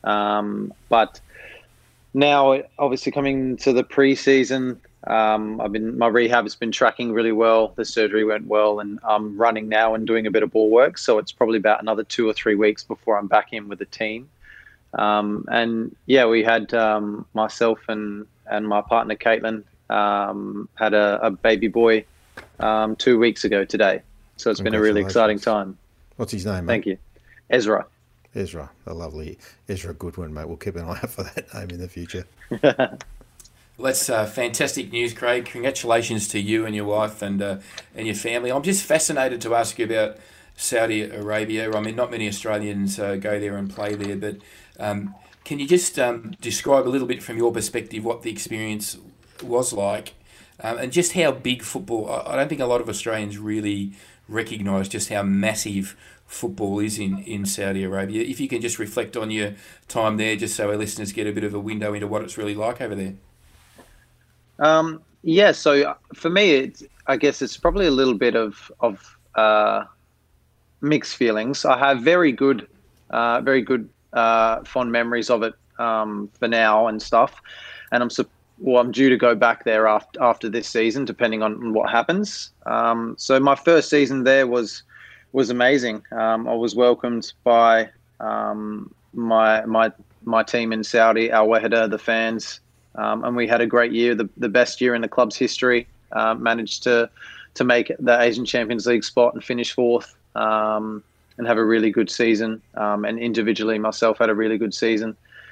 But now, obviously, coming to the pre-season, my rehab has been tracking really well. The surgery went well, and I'm running now and doing a bit of ball work. So it's probably about another 2 or 3 weeks before I'm back in with the team. And yeah, we had myself and my partner Caitlin had a baby boy 2 weeks ago today. So it's been a really exciting time. What's his name, mate? Thank you, Ezra. Ezra, the lovely Ezra Goodwin, mate. We'll keep an eye out for that name in the future. Well, that's fantastic news, Craig. Congratulations to you and your wife and your family. I'm just fascinated to ask you about Saudi Arabia. I mean, not many Australians go there and play there, but can you just describe a little bit from your perspective what the experience was like and just how big football... I don't think a lot of Australians really recognise just how massive football is in Saudi Arabia. If you can just reflect on your time there, just so our listeners get a bit of a window into what it's really like over there. Yeah, so for me, I guess it's probably a little bit of mixed feelings. I have very good fond memories of it for now and stuff, and I'm due to go back there after this season, depending on what happens. So my first season there was amazing. I was welcomed by my team in Saudi, Al Wahda, the fans, and we had a great year, the best year in the club's history. Managed to make the Asian Champions League spot and finish fourth, and have a really good season. And individually, myself had a really good season.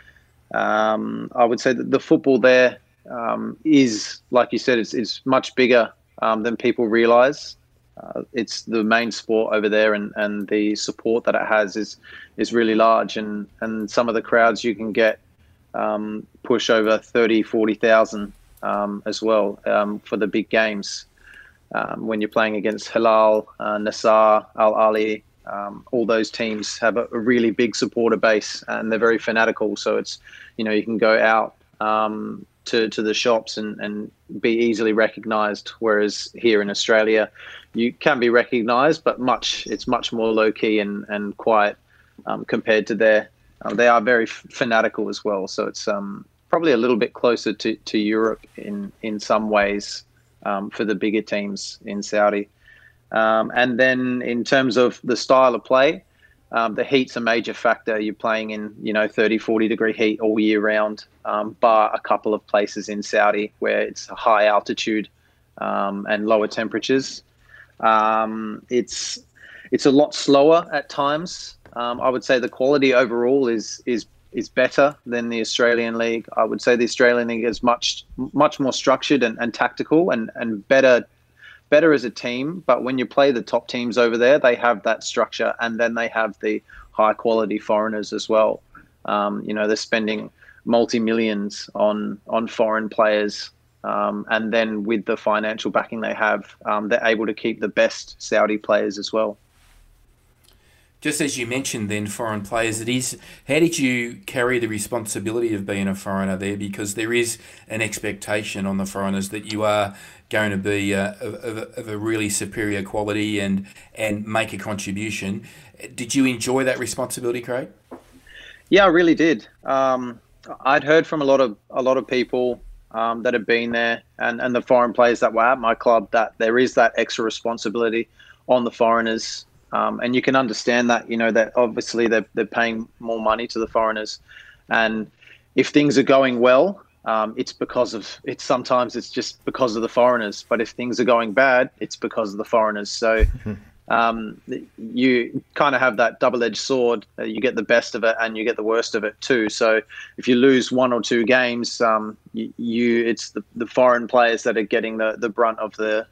I would say that the football there is, like you said, it's much bigger than people realise. It's the main sport over there, and the support that it has is really large. And some of the crowds you can get push over 30, 40,000 as well for the big games. When you're playing against Hilal, Nasar, Al Ahly, all those teams have a really big supporter base, and they're very fanatical. So it's, you can go out to the shops and be easily recognised. Whereas here in Australia, you can be recognised, but it's much more low key and quiet compared to there. They are very fanatical as well. So it's probably a little bit closer to Europe in some ways for the bigger teams in Saudi. And then in terms of the style of play, the heat's a major factor. You're playing in 30, 40 degree heat all year round, bar a couple of places in Saudi where it's a high altitude and lower temperatures. It's a lot slower at times. I would say the quality overall is better than the Australian League. I would say the Australian League is much more structured and tactical and better as a team. But when you play the top teams over there, they have that structure, and then they have the high quality foreigners as well. They're spending multi-millions on foreign players. And then with the financial backing they have, they're able to keep the best Saudi players as well. Just as you mentioned then, foreign players, how did you carry the responsibility of being a foreigner there? Because there is an expectation on the foreigners that you are going to be of a really superior quality and make a contribution. Did you enjoy that responsibility, Craig? Yeah, I really did. I'd heard from a lot of people that have been there and the foreign players that were at my club that there is that extra responsibility on the foreigners. And you can understand that, that obviously they're paying more money to the foreigners. And if things are going well, sometimes it's just because of the foreigners. But if things are going bad, it's because of the foreigners. So you kind of have that double-edged sword. You get the best of it and you get the worst of it too. So if you lose one or two games, it's the foreign players that are getting the brunt of the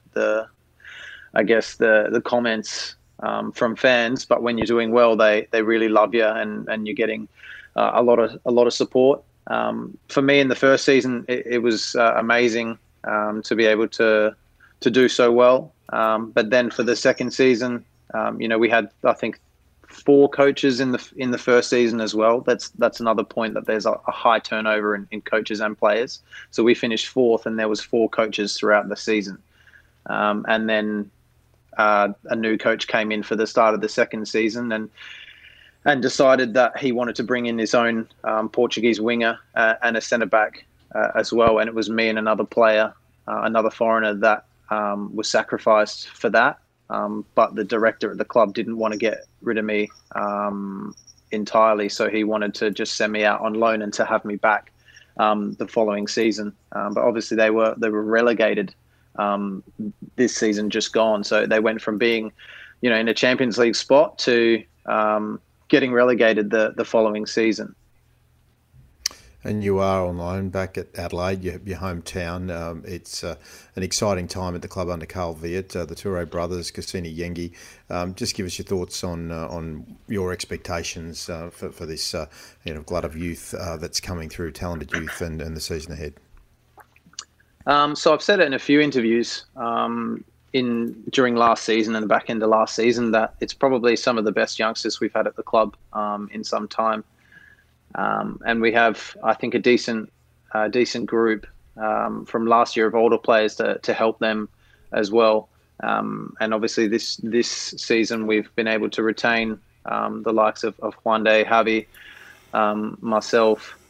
comments from fans. But when you're doing well, they really love you and you're getting a lot of support. For me in the first season, it was amazing to be able to do so well. But then for the second season, we had, I think, 4 coaches in the first season as well. That's another point, that there's a high turnover in coaches and players. So we finished 4th, and there was 4 coaches throughout the season. And then a new coach came in for the start of the second season and decided that he wanted to bring in his own Portuguese winger and a centre back as well. And it was me and another player, another foreigner, that was sacrificed for that. But the director at the club didn't want to get rid of me entirely, so he wanted to just send me out on loan and to have me back the following season. But obviously they were relegated this season just gone. So they went from being, in a Champions League spot to getting relegated the following season. And you are on loan back at Adelaide, your hometown. It's an exciting time at the club under Carl Viet, the Toure brothers, Cassini Yengi. Just give us your thoughts on your expectations for this glut of youth that's coming through, talented youth, and the season ahead. So I've said it in a few interviews during last season and the back end of last season that it's probably some of the best youngsters we've had at the club in some time. And we have, I think, a decent group from last year of older players to help them as well. And obviously this season we've been able to retain the likes of Juande, Javi, myself,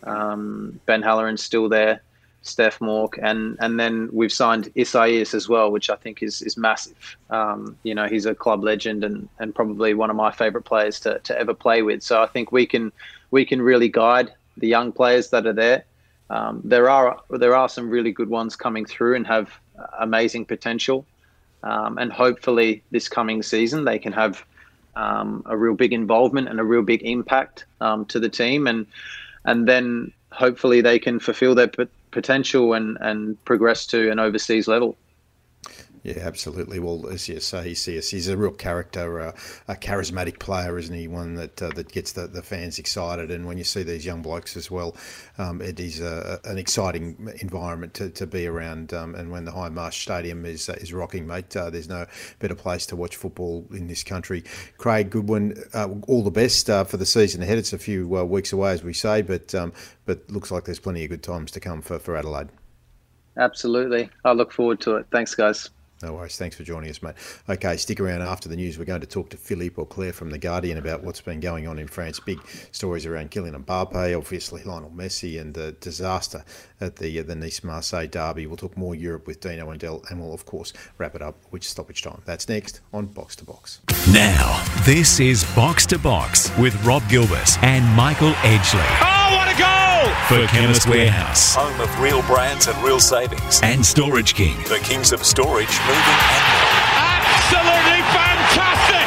Ben Halloran's still there, Steph Mork, and then we've signed Isaias as well, which I think is massive. He's a club legend and probably one of my favourite players to ever play with. So I think we can really guide the young players that are there. There are some really good ones coming through and have amazing potential. And hopefully this coming season they can have a real big involvement and a real big impact to the team, and then hopefully they can fulfil their potential and progress to an overseas level. Yeah, absolutely. Well, as you say, he's a real character, a charismatic player, isn't he? One that gets the fans excited. And when you see these young blokes as well, it is an exciting environment to be around. And when the Hindmarsh Stadium is rocking, mate, there's no better place to watch football in this country. Craig Goodwin, all the best for the season ahead. It's a few weeks away, as we say, but looks like there's plenty of good times to come for Adelaide. Absolutely. I look forward to it. Thanks, guys. No worries. Thanks for joining us, mate. Okay, stick around after the news. We're going to talk to Philippe Auclair from The Guardian about what's been going on in France. Big stories around Kylian Mbappe, obviously Lionel Messi, and the disaster at the Nice-Marseille derby. We'll talk more Europe with Dino and Del, and we'll, of course, wrap it up with stoppage time. That's next on Box to Box. Now, this is Box to Box with Rob Gilbert and Michael Edgley. Oh, what a goal! For Chemist Warehouse. Home of real brands and real savings. And Storage King. The kings of storage, moving and more. Absolutely fantastic!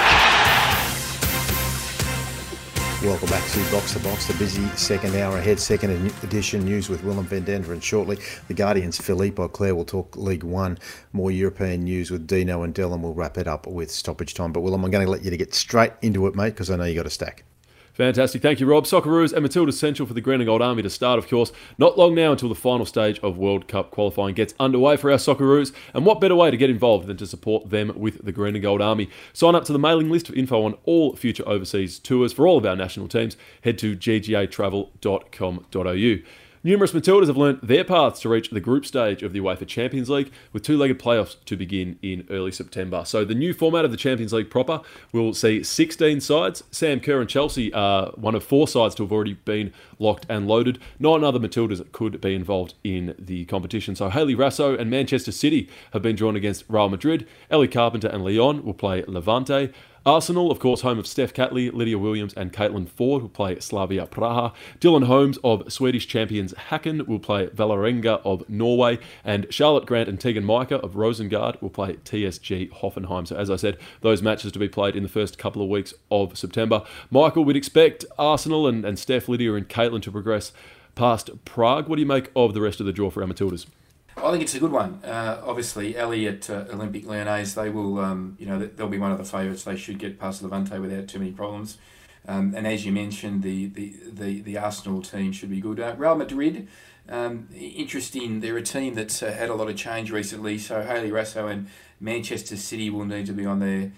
Welcome back to Box to Box, the busy second hour ahead. Second edition news with Willem van Denderen shortly. The Guardian's Philippe Auclair will talk League One. More European news with Dino and Del, and we'll wrap it up with stoppage time. But Willem, I'm going to let you to get straight into it, mate, because I know you got a stack. Fantastic. Thank you, Rob. Socceroos and Matilda Central for the Green and Gold Army to start, of course. Not long now until the final stage of World Cup qualifying gets underway for our Socceroos. And what better way to get involved than to support them with the Green and Gold Army? Sign up to the mailing list for info on all future overseas tours for all of our national teams. Head to ggatravel.com.au. Numerous Matildas have learnt their paths to reach the group stage of the UEFA Champions League, with two-legged playoffs to begin in early September. So the new format of the Champions League proper will see 16 sides. Sam Kerr and Chelsea are one of 4 sides to have already been locked and loaded. 9 other Matildas could be involved in the competition. So Hayley Raso and Manchester City have been drawn against Real Madrid. Ellie Carpenter and Lyon will play Levante. Arsenal, of course, home of Steph Catley, Lydia Williams and Caitlin Ford will play Slavia Praha. Dylan Holmes of Swedish champions Häcken will play Vålerenga of Norway. And Charlotte Grant and Tegan Micah of Rosengard will play TSG Hoffenheim. So as I said, those matches to be played in the first couple of weeks of September. Michael, we'd expect Arsenal and Steph, Lydia and Caitlin to progress past Prague. What do you make of the rest of the draw for our Matildas? I think it's a good one. Obviously, Ellie at Olympique Lyonnais, they will, they'll be one of the favourites. They should get past Levante without too many problems. And as you mentioned, the Arsenal team should be good. Real Madrid, interesting. They're a team that's had a lot of change recently. So Hayley Raso and Manchester City will need to be on their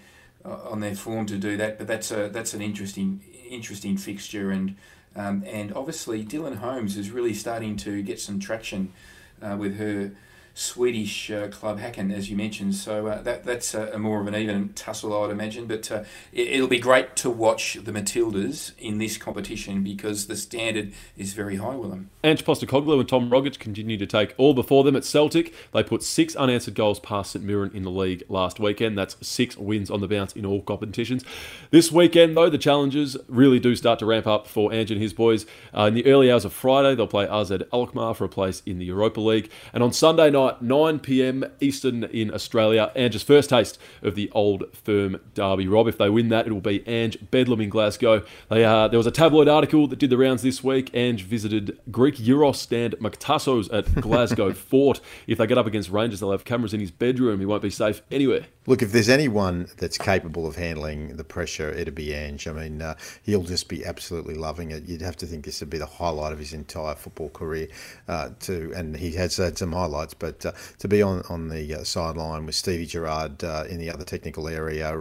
form to do that. But that's an interesting fixture. And obviously, Dylan Holmes is really starting to get some traction with her Swedish club Häcken, as you mentioned. So that's more of an even tussle, I would imagine. But it'll be great to watch the Matildas in this competition because the standard is very high, Willem. Ange Postecoglou and Tom Rogic continue to take all before them at Celtic. They put 6 unanswered goals past St Mirren in the league last weekend. That's 6 wins on the bounce in all competitions. This weekend, though, the challenges really do start to ramp up for Ange and his boys. In the early hours of Friday, they'll play AZ Alkmaar for a place in the Europa League. And on Sunday night, 9 p.m. Eastern in Australia, Ange's first taste of the Old Firm derby. Rob, if they win that, it will be Ange Bedlam in Glasgow. There was a tabloid article that did the rounds this week. Ange visited Greek Euros stand Maktassos at Glasgow Fort. If they get up against Rangers, they'll have cameras in his bedroom. He won't be safe anywhere. Look, if there's anyone that's capable of handling the pressure, it'd be Ange. I mean, he'll just be absolutely loving it. You'd have to think this would be the highlight of his entire football career, and he has had some highlights, but but to be on the sideline with Stevie Gerrard in the other technical area,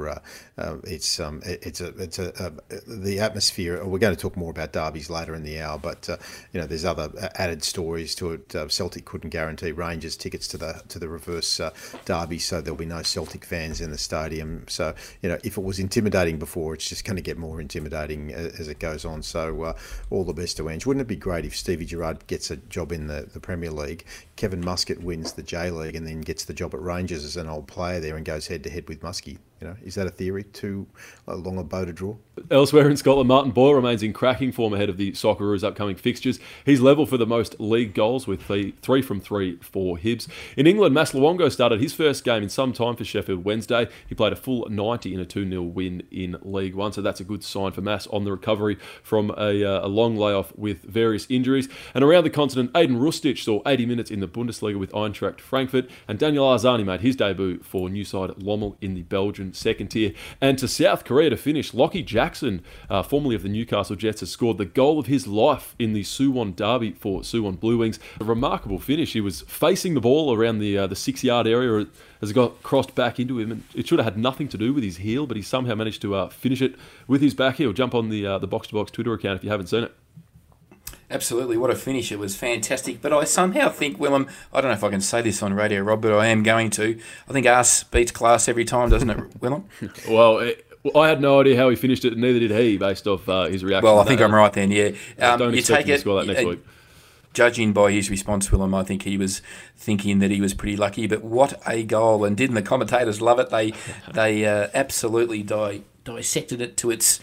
the atmosphere. We're going to talk more about derbies later in the hour, but there's other added stories to it. Celtic couldn't guarantee Rangers tickets to the reverse derby, so there'll be no Celtic fans in the stadium. So if it was intimidating before, it's just going to get more intimidating as it goes on. So all the best to Ange. Wouldn't it be great if Stevie Gerrard gets a job in the Premier League, Kevin Muscat wins the J-League and then gets the job at Rangers as an old player there and goes head-to-head with Muskie? Is that a theory? Too long a bow to draw? Elsewhere in Scotland, Martin Boyle remains in cracking form ahead of the Socceroos' upcoming fixtures. He's level for the most league goals with 3 from 3 for Hibs. In England, Mas Luongo started his first game in some time for Sheffield Wednesday. He played a full 90 in a 2-0 win in League One, so that's a good sign for Mas on the recovery from a long layoff with various injuries. And around the continent, Aiden Rustic saw 80 minutes in the Bundesliga with Eintracht Frankfurt, and Daniel Arzani made his debut for new side Lommel in the Belgian second tier. And to South Korea to finish, Lockie Jackson, formerly of the Newcastle Jets, has scored the goal of his life in the Suwon derby for Suwon Blue Wings. A remarkable finish. He was facing the ball around the 6-yard area as it got crossed back into him, and it should have had nothing to do with his heel, but he somehow managed to finish it with his back heel. Jump on the Box to Box Twitter account if you haven't seen it. Absolutely, what a finish. It was fantastic. But I somehow think, Willem, I don't know if I can say this on radio, Rob, but I am going to. I think arse beats class every time, doesn't it, Willem? Well, I had no idea how he finished it, and neither did he, based off his reaction. Well, I think I'm right then, yeah. Don't expect him to score that next week. Judging by his response, Willem, I think he was thinking that he was pretty lucky. But what a goal. And didn't the commentators love it? They absolutely dissected it to its...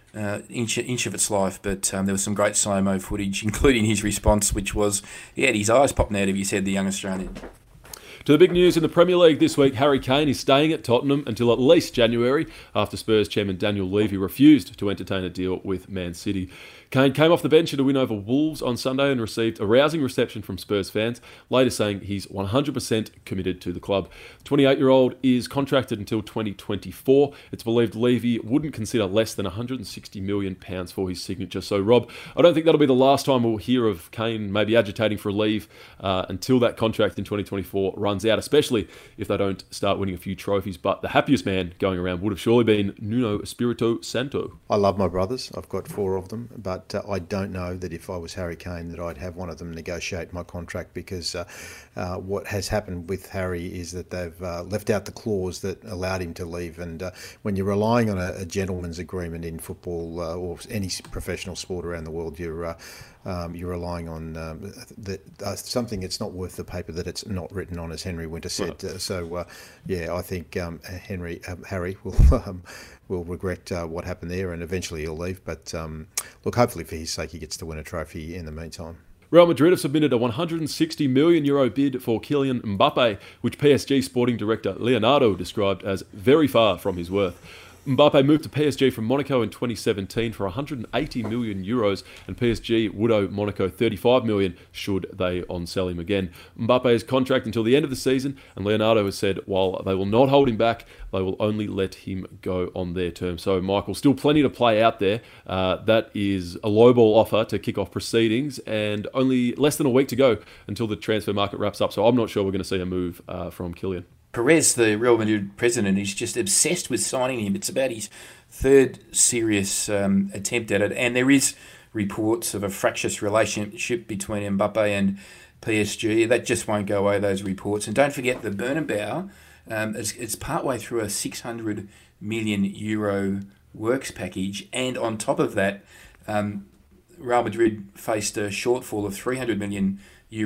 inch of its life, but there was some great slow-mo footage, including his response, which was, he had his eyes popping out of his head, the young Australian. To the big news in the Premier League this week, Harry Kane is staying at Tottenham until at least January after Spurs chairman Daniel Levy refused to entertain a deal with Man City. Kane came off the bench in a win over Wolves on Sunday and received a rousing reception from Spurs fans, later saying he's 100% committed to the club. The 28-year-old is contracted until 2024. It's believed Levy wouldn't consider less than £160 million for his signature. So, Rob, I don't think that'll be the last time we'll hear of Kane maybe agitating for a leave until that contract in 2024 runs out, especially if they don't start winning a few trophies. But the happiest man going around would have surely been Nuno Espirito Santo. I love my brothers. I've got 4 of them, but I don't know that if I was Harry Kane that I'd have one of them negotiate my contract, because what has happened with Harry is that they've left out the clause that allowed him to leave. And when you're relying on a gentleman's agreement in football or any professional sport around the world, you're relying on something that's not worth the paper that it's not written on, as Henry Winter said. Right. I think Harry will regret what happened there, and eventually he'll leave. But look, hopefully for his sake, he gets to win a trophy in the meantime. Real Madrid have submitted a €160 million bid for Kylian Mbappe, which PSG sporting director Leonardo described as very far from his worth. Mbappe moved to PSG from Monaco in 2017 for €180 million, and PSG would owe Monaco $35 million should they on-sell him again. Mbappe's contract until the end of the season, and Leonardo has said while they will not hold him back, they will only let him go on their terms. So, Michael, still plenty to play out there. That is a lowball offer to kick off proceedings, and only less than a week to go until the transfer market wraps up. So I'm not sure we're going to see a move from Kylian. Perez, the Real Madrid president, is just obsessed with signing him. It's about his third serious attempt at it, and there is reports of a fractious relationship between Mbappe and PSG. That just won't go away, those reports. And don't forget the Bernabeu, it's partway through a €600 million works package, and on top of that, Real Madrid faced a shortfall of €300 million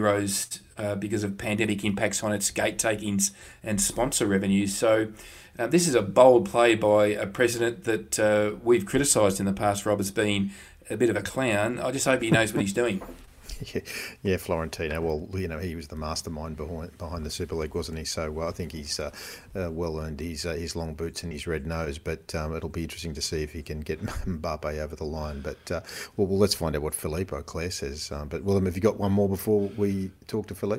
because of pandemic impacts on its gate takings and sponsor revenues. So this is a bold play by a president that we've criticised in the past, Rob, as being a bit of a clown. I just hope he knows what he's doing. Yeah, Florentino. Well, he was the mastermind behind the Super League, wasn't he? So I think he's well earned his long boots and his red nose. But it'll be interesting to see if he can get Mbappe over the line. But well, let's find out what Philippe Auclair says. But Willem, have you got one more before we talk to Philippe?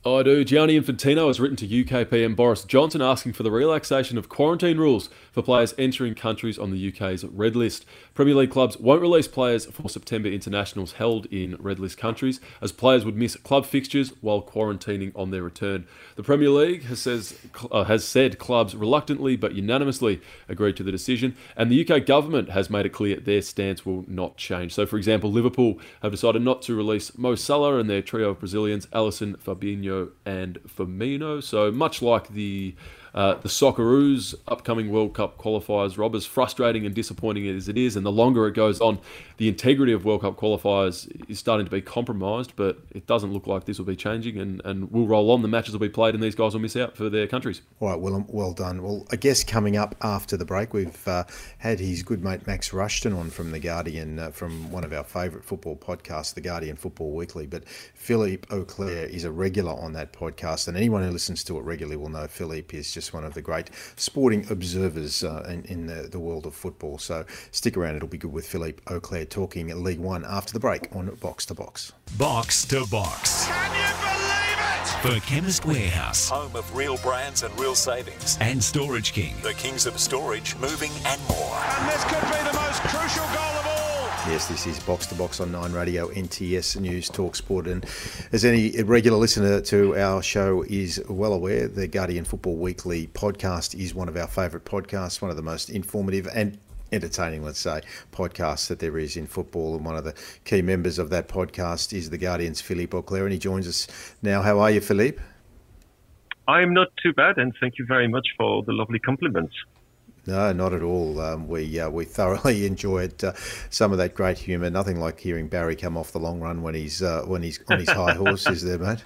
I do. Gianni Infantino has written to UK PM Boris Johnson asking for the relaxation of quarantine rules for players entering countries on the UK's red list. Premier League clubs won't release players for September internationals held in red list countries, as players would miss club fixtures while quarantining on their return. The Premier League has said clubs reluctantly but unanimously agreed to the decision, and the UK government has made it clear their stance will not change. So, for example, Liverpool have decided not to release Mo Salah and their trio of Brazilians, Alisson, Fabinho and Firmino. So much like the Socceroos upcoming World Cup qualifiers, Rob, as frustrating and disappointing as it is, and the longer it goes on, the integrity of World Cup qualifiers is starting to be compromised, but it doesn't look like this will be changing, and we'll roll on. The matches will be played and these guys will miss out for their countries. All right, well done. Well, I guess coming up after the break, we've had his good mate Max Rushton on from The Guardian, from one of our favourite football podcasts, The Guardian Football Weekly, but Philippe Auclair is a regular on that podcast, and anyone who listens to it regularly will know Philippe is just one of the great sporting observers in the world of football. So stick around, it'll be good with Philippe Auclair talking League One after the break on Box to Box. Box to Box. Can you believe it? For Chemist Warehouse. Home of real brands and real savings. And Storage King. The kings of storage, moving and more. And this could be the most crucial goal of all. Yes, this is Box to Box on 9 Radio, NTS News, Talk Sport. And as any regular listener to our show is well aware, the Guardian Football Weekly podcast is one of our favourite podcasts, one of the most informative and entertaining, let's say, podcasts that there is in football. And one of the key members of that podcast is the Guardian's Philippe Auclair, and he joins us now. How are you, Philippe? I'm not too bad, and thank you very much for the lovely compliments. No, not at all. We thoroughly enjoyed some of that great humour. Nothing like hearing Barry come off the long run when he's on his high horse, is there, mate?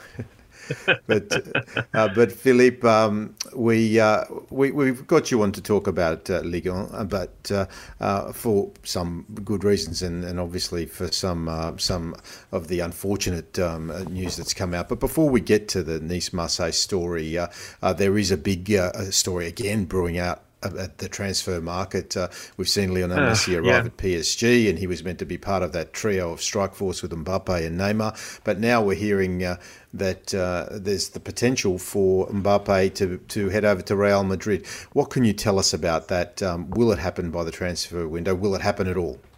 But Philippe, we've got you on to talk about Ligue 1, but for some good reasons, and obviously for some of the unfortunate news that's come out. But before we get to the Nice-Marseille story, there is a big story again brewing out at the transfer market. We've seen Lionel Messi arrive at PSG, and he was meant to be part of that trio of strike force with Mbappe and Neymar. But now we're hearing that there's the potential for Mbappe to head over to Real Madrid. What can you tell us about that? Will it happen by the transfer window? Will it happen at all?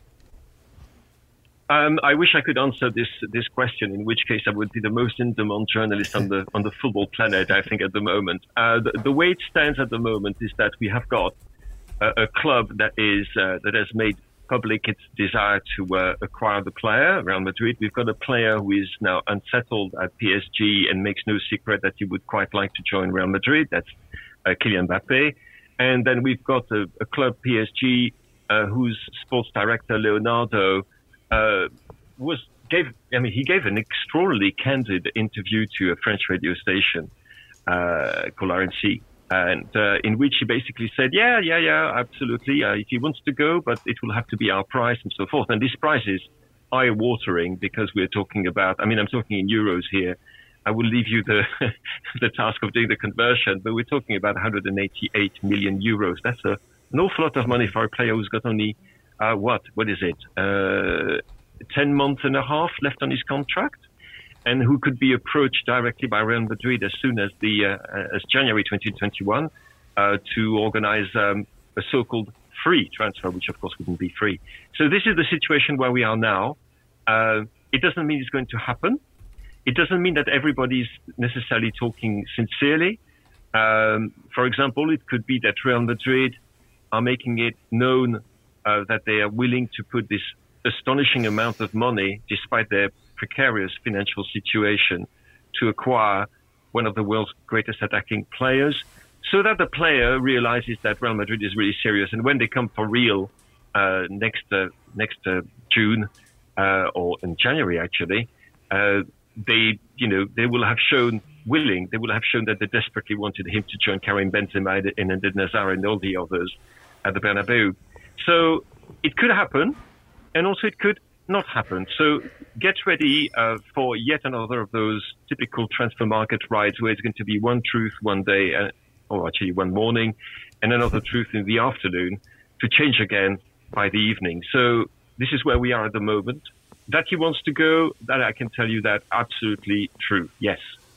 I wish I could answer this question, in which case I would be the most in-demand journalist on the football planet, I think, at the moment. The way it stands at the moment is that we have got a club that has made public its desire to acquire the player, Real Madrid. We've got a player who is now unsettled at PSG and makes no secret that he would quite like to join Real Madrid. That's Kylian Mbappe. And then we've got a club, PSG, whose sports director, Leonardo, he gave an extraordinarily candid interview to a French radio station called RMC, and in which he basically said, yeah, absolutely, if he wants to go, but it will have to be our price and so forth. And this price is eye-watering because we're talking about, I'm talking in euros here. I will leave you the task of doing the conversion, but we're talking about 188 million euros. That's an awful lot of money for a player who's got only what is it? 10 months and a half left on his contract, and who could be approached directly by Real Madrid as soon as as January 2021 to organize a so-called free transfer, which of course wouldn't be free. So this is the situation where we are now. It doesn't mean it's going to happen. It doesn't mean that everybody's necessarily talking sincerely. For example, it could be that Real Madrid are making it known that they are willing to put this astonishing amount of money, despite their precarious financial situation, to acquire one of the world's greatest attacking players, so that the player realizes that Real Madrid is really serious. And when they come for real next June or in January, actually, they will have shown that they desperately wanted him to join Karim Benzema and Eden Hazard and all the others at the Bernabeu. So it could happen, and also it could not happen. So get ready for yet another of those typical transfer market rides where it's going to be one truth one day, or actually one morning, and another truth in the afternoon, to change again by the evening. So this is where we are at the moment. That he wants to go, that I can tell you that absolutely true, yes.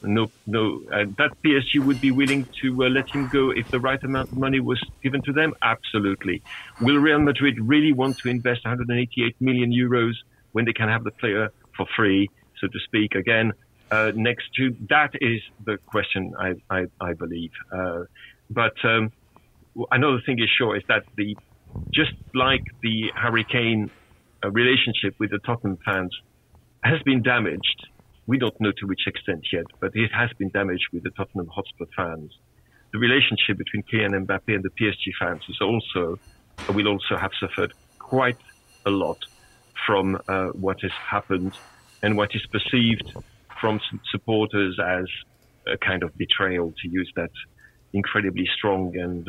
That PSG would be willing to let him go if the right amount of money was given to them? Absolutely. Will Real Madrid really want to invest 188 million euros when they can have the player for free, so to speak, again, next June? That is the question, I believe. But another thing is sure is that just like the Harry Kane relationship with the Tottenham fans has been damaged, we don't know to which extent yet, but it has been damaged with the Tottenham Hotspur fans. The relationship between Kylian Mbappe and the PSG fans will also have suffered quite a lot from what has happened and what is perceived from supporters as a kind of betrayal, to use that incredibly strong and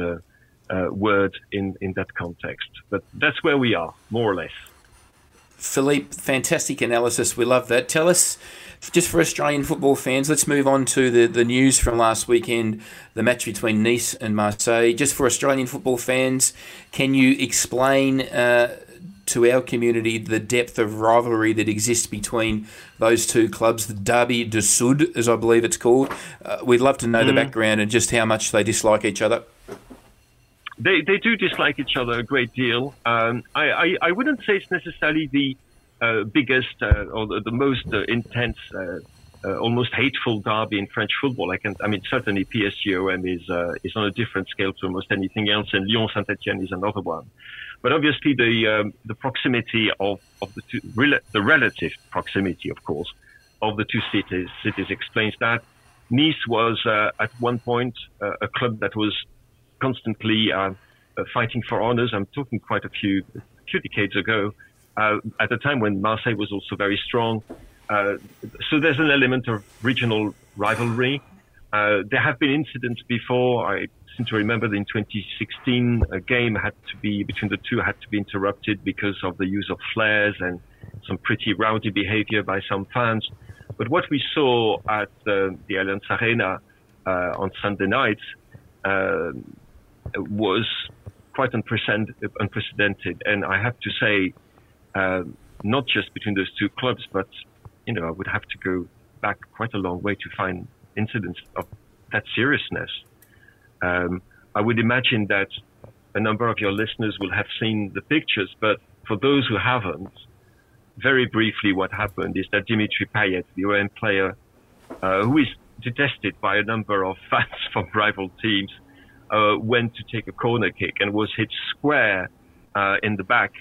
word in that context. But that's where we are, more or less. Philippe, fantastic analysis. We love that. Tell us, just for Australian football fans, let's move on to the news from last weekend, the match between Nice and Marseille. Just for Australian football fans, can you explain to our community the depth of rivalry that exists between those two clubs, the Derby du Sud, as I believe it's called? We'd love to know the background and just how much they dislike each other. They do dislike each other a great deal. I wouldn't say it's necessarily the biggest or the most intense, almost hateful derby in French football. Certainly PSG-OM is on a different scale to almost anything else, and Lyon-Saint-Etienne is another one. But obviously the proximity of the two, the relative proximity, of course, of the two cities explains that. Nice was at one point a club that was constantly fighting for honors. I'm talking quite a few decades ago, at a time when Marseille was also very strong. So there's an element of regional rivalry. There have been incidents before. I seem to remember that in 2016, a game between the two had to be interrupted because of the use of flares and some pretty rowdy behavior by some fans. But what we saw at the Allianz Arena on Sunday night was quite unprecedented. And I have to say, not just between those two clubs, but, I would have to go back quite a long way to find incidents of that seriousness. I would imagine that a number of your listeners will have seen the pictures, but for those who haven't, very briefly what happened is that Dimitri Payet, the OM player, who is detested by a number of fans from rival teams, went to take a corner kick and was hit square in the back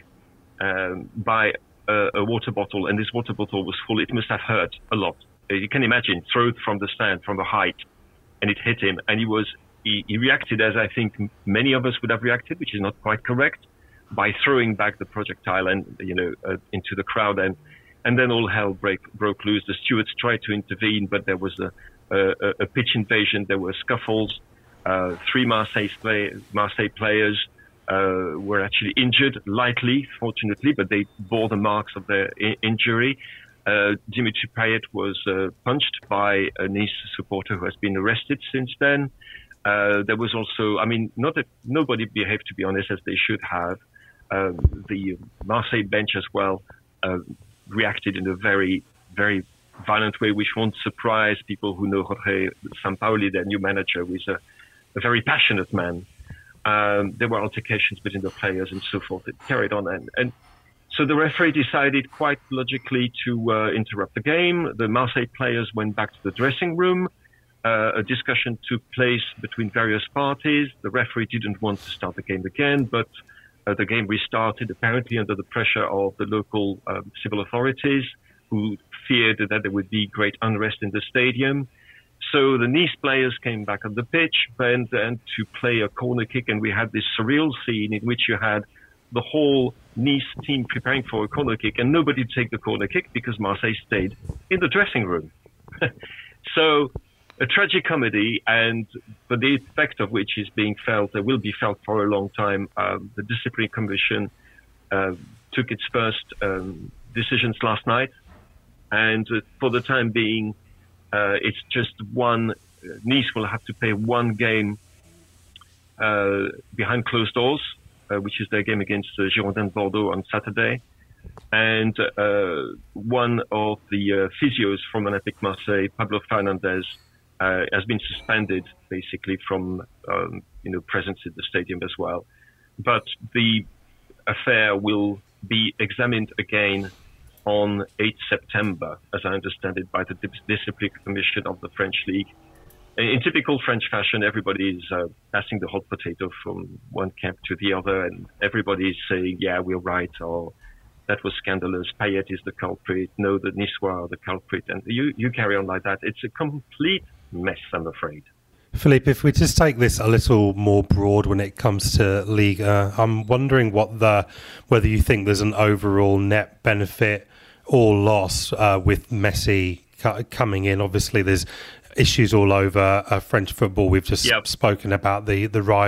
by a water bottle, and this water bottle was full. It must have hurt a lot. You can imagine, thrown from the stand, from the height, and it hit him, and he reacted as I think many of us would have reacted, which is not quite correct, by throwing back the projectile and into the crowd, and then all hell broke loose. The stewards tried to intervene, but there was a pitch invasion. There were scuffles. 3 Marseille players were actually injured lightly, fortunately, but they bore the marks of their injury. Dimitri Payet was punched by a Nice supporter who has been arrested since then. There was also, not that nobody behaved, to be honest, as they should have. The Marseille bench as well reacted in a very, very violent way, which won't surprise people who know Jorge Sampaoli, their new manager, who is a very passionate man. There were altercations between the players and so forth. It carried on. And so the referee decided quite logically to interrupt the game. The Marseille players went back to the dressing room. A discussion took place between various parties. The referee didn't want to start the game again, but the game restarted apparently under the pressure of the local civil authorities, who feared that there would be great unrest in the stadium. So the Nice players came back on the pitch and to play a corner kick, and we had this surreal scene in which you had the whole Nice team preparing for a corner kick, and nobody take the corner kick because Marseille stayed in the dressing room. So a tragic comedy, but the effect of which is being felt, will be felt for a long time. The Disciplinary Commission took its first decisions last night, and for the time being, it's just one. Nice will have to play one game behind closed doors, which is their game against Girondins Bordeaux on Saturday. And one of the physios from Olympique Marseille, Pablo Fernandez, has been suspended basically from presence at the stadium as well. But the affair will be examined again on 8 September, as I understand it, by the Discipline Commission of the French League. In typical French fashion, everybody is passing the hot potato from one camp to the other, and everybody is saying, yeah, we're right, or that was scandalous, Payet is the culprit, no, the Niçois are the culprit, and you carry on like that. It's a complete mess, I'm afraid. Philippe, if we just take this a little more broad when it comes to Liga, I'm wondering whether you think there's an overall net benefit or loss with Messi coming in. Obviously, there's issues all over French football. We've just spoken about the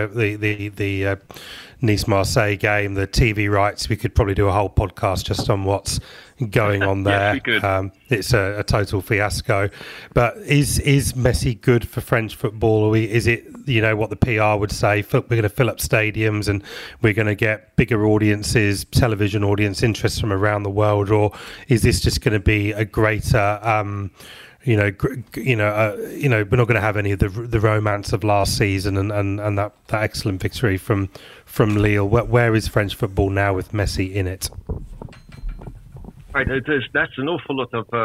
Nice-Marseille game, the TV rights. We could probably do a whole podcast just on what's going on there. Yes, we could. It's a total fiasco. But is Messi good for French football? Or is it, what the PR would say, we're going to fill up stadiums and we're going to get bigger audiences, television audience interest from around the world? Or is this just going to be a greater... we're not going to have any of the romance of last season and that excellent victory from Lille. Where is French football now with Messi in it? Right, that's an awful lot of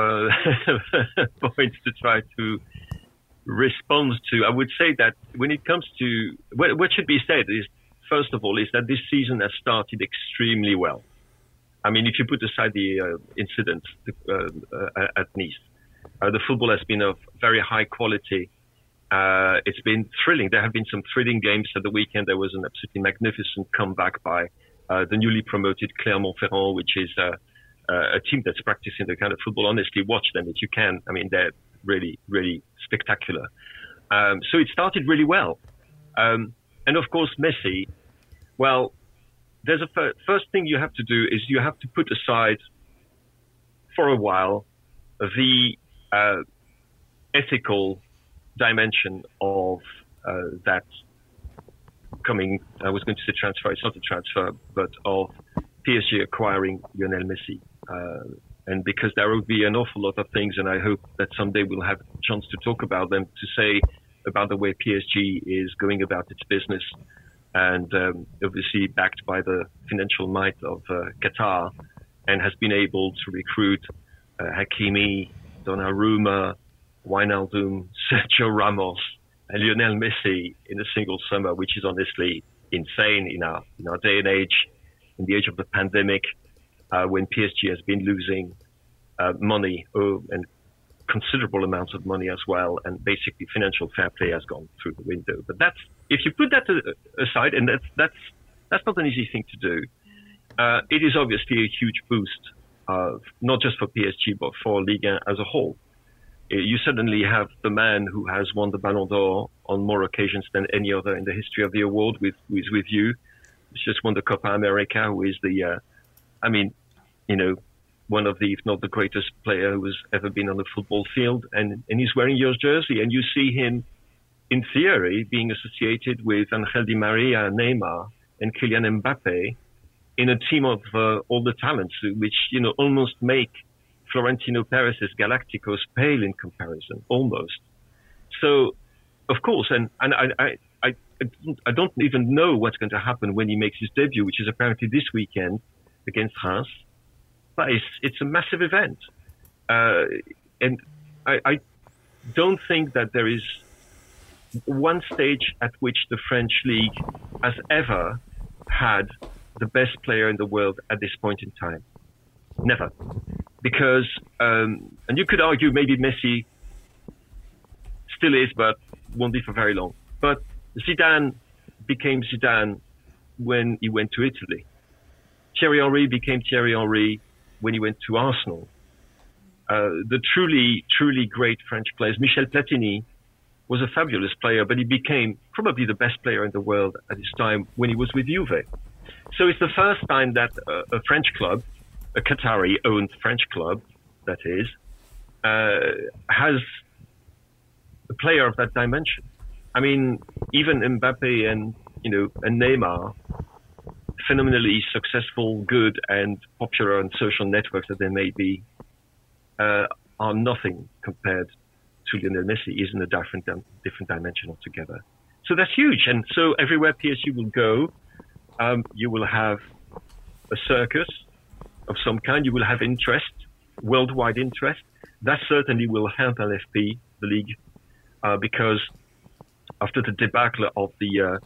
points to try to respond to. I would say that when it comes to what should be said is, first of all, is that this season has started extremely well. I mean, if you put aside the incident at Nice. The football has been of very high quality. It's been thrilling. There have been some thrilling games at the weekend. There was an absolutely magnificent comeback by the newly promoted Clermont-Ferrand, which is a team that's practicing the kind of football. Honestly, watch them if you can. I mean, they're really, really spectacular. So it started really well. And of course, Messi, well, there's a first thing you have to do is you have to put aside for a while the ethical dimension of that coming, I was going to say transfer, it's not a transfer, but of PSG acquiring Lionel Messi. And because there will be an awful lot of things, and I hope that someday we'll have a chance to talk about them, to say about the way PSG is going about its business, and obviously backed by the financial might of Qatar, and has been able to recruit Hakimi, Donnarumma, Wijnaldum, Sergio Ramos, and Lionel Messi in a single summer, which is honestly insane in our day and age, in the age of the pandemic, when PSG has been losing money and considerable amounts of money as well, and basically financial fair play has gone through the window. But that's, if you put that aside, and that's not an easy thing to do. It is obviously a huge boost, not just for PSG, but for Ligue 1 as a whole. You suddenly have the man who has won the Ballon d'Or on more occasions than any other in the history of the award, who is with you. He's just won the Copa America, who is one of the, if not the greatest player who has ever been on the football field. And he's wearing your jersey. And you see him, in theory, being associated with Angel Di Maria, Neymar, and Kylian Mbappe in a team of all the talents, which, almost make Florentino Perez's Galacticos pale in comparison, almost. So, of course, and I don't even know what's going to happen when he makes his debut, which is apparently this weekend against Reims. But it's a massive event. And I don't think that there is one stage at which the French League has ever had the best player in the world at this point in time. Never. Because, and you could argue maybe Messi still is, but won't be for very long. But Zidane became Zidane when he went to Italy. Thierry Henry became Thierry Henry when he went to Arsenal. The truly, truly great French players, Michel Platini was a fabulous player, but he became probably the best player in the world at his time when he was with Juve. So it's the first time that a French club, a Qatari-owned French club, that is, has a player of that dimension. I mean, even Mbappe and Neymar phenomenally successful, good, and popular on social networks that they may be, are nothing compared to Lionel Messi. He's in a different dimension altogether. So that's huge. And so everywhere PSG will go, you will have a circus of some kind. You will have interest, worldwide interest. That certainly will help LFP, the league, because after the debacle of the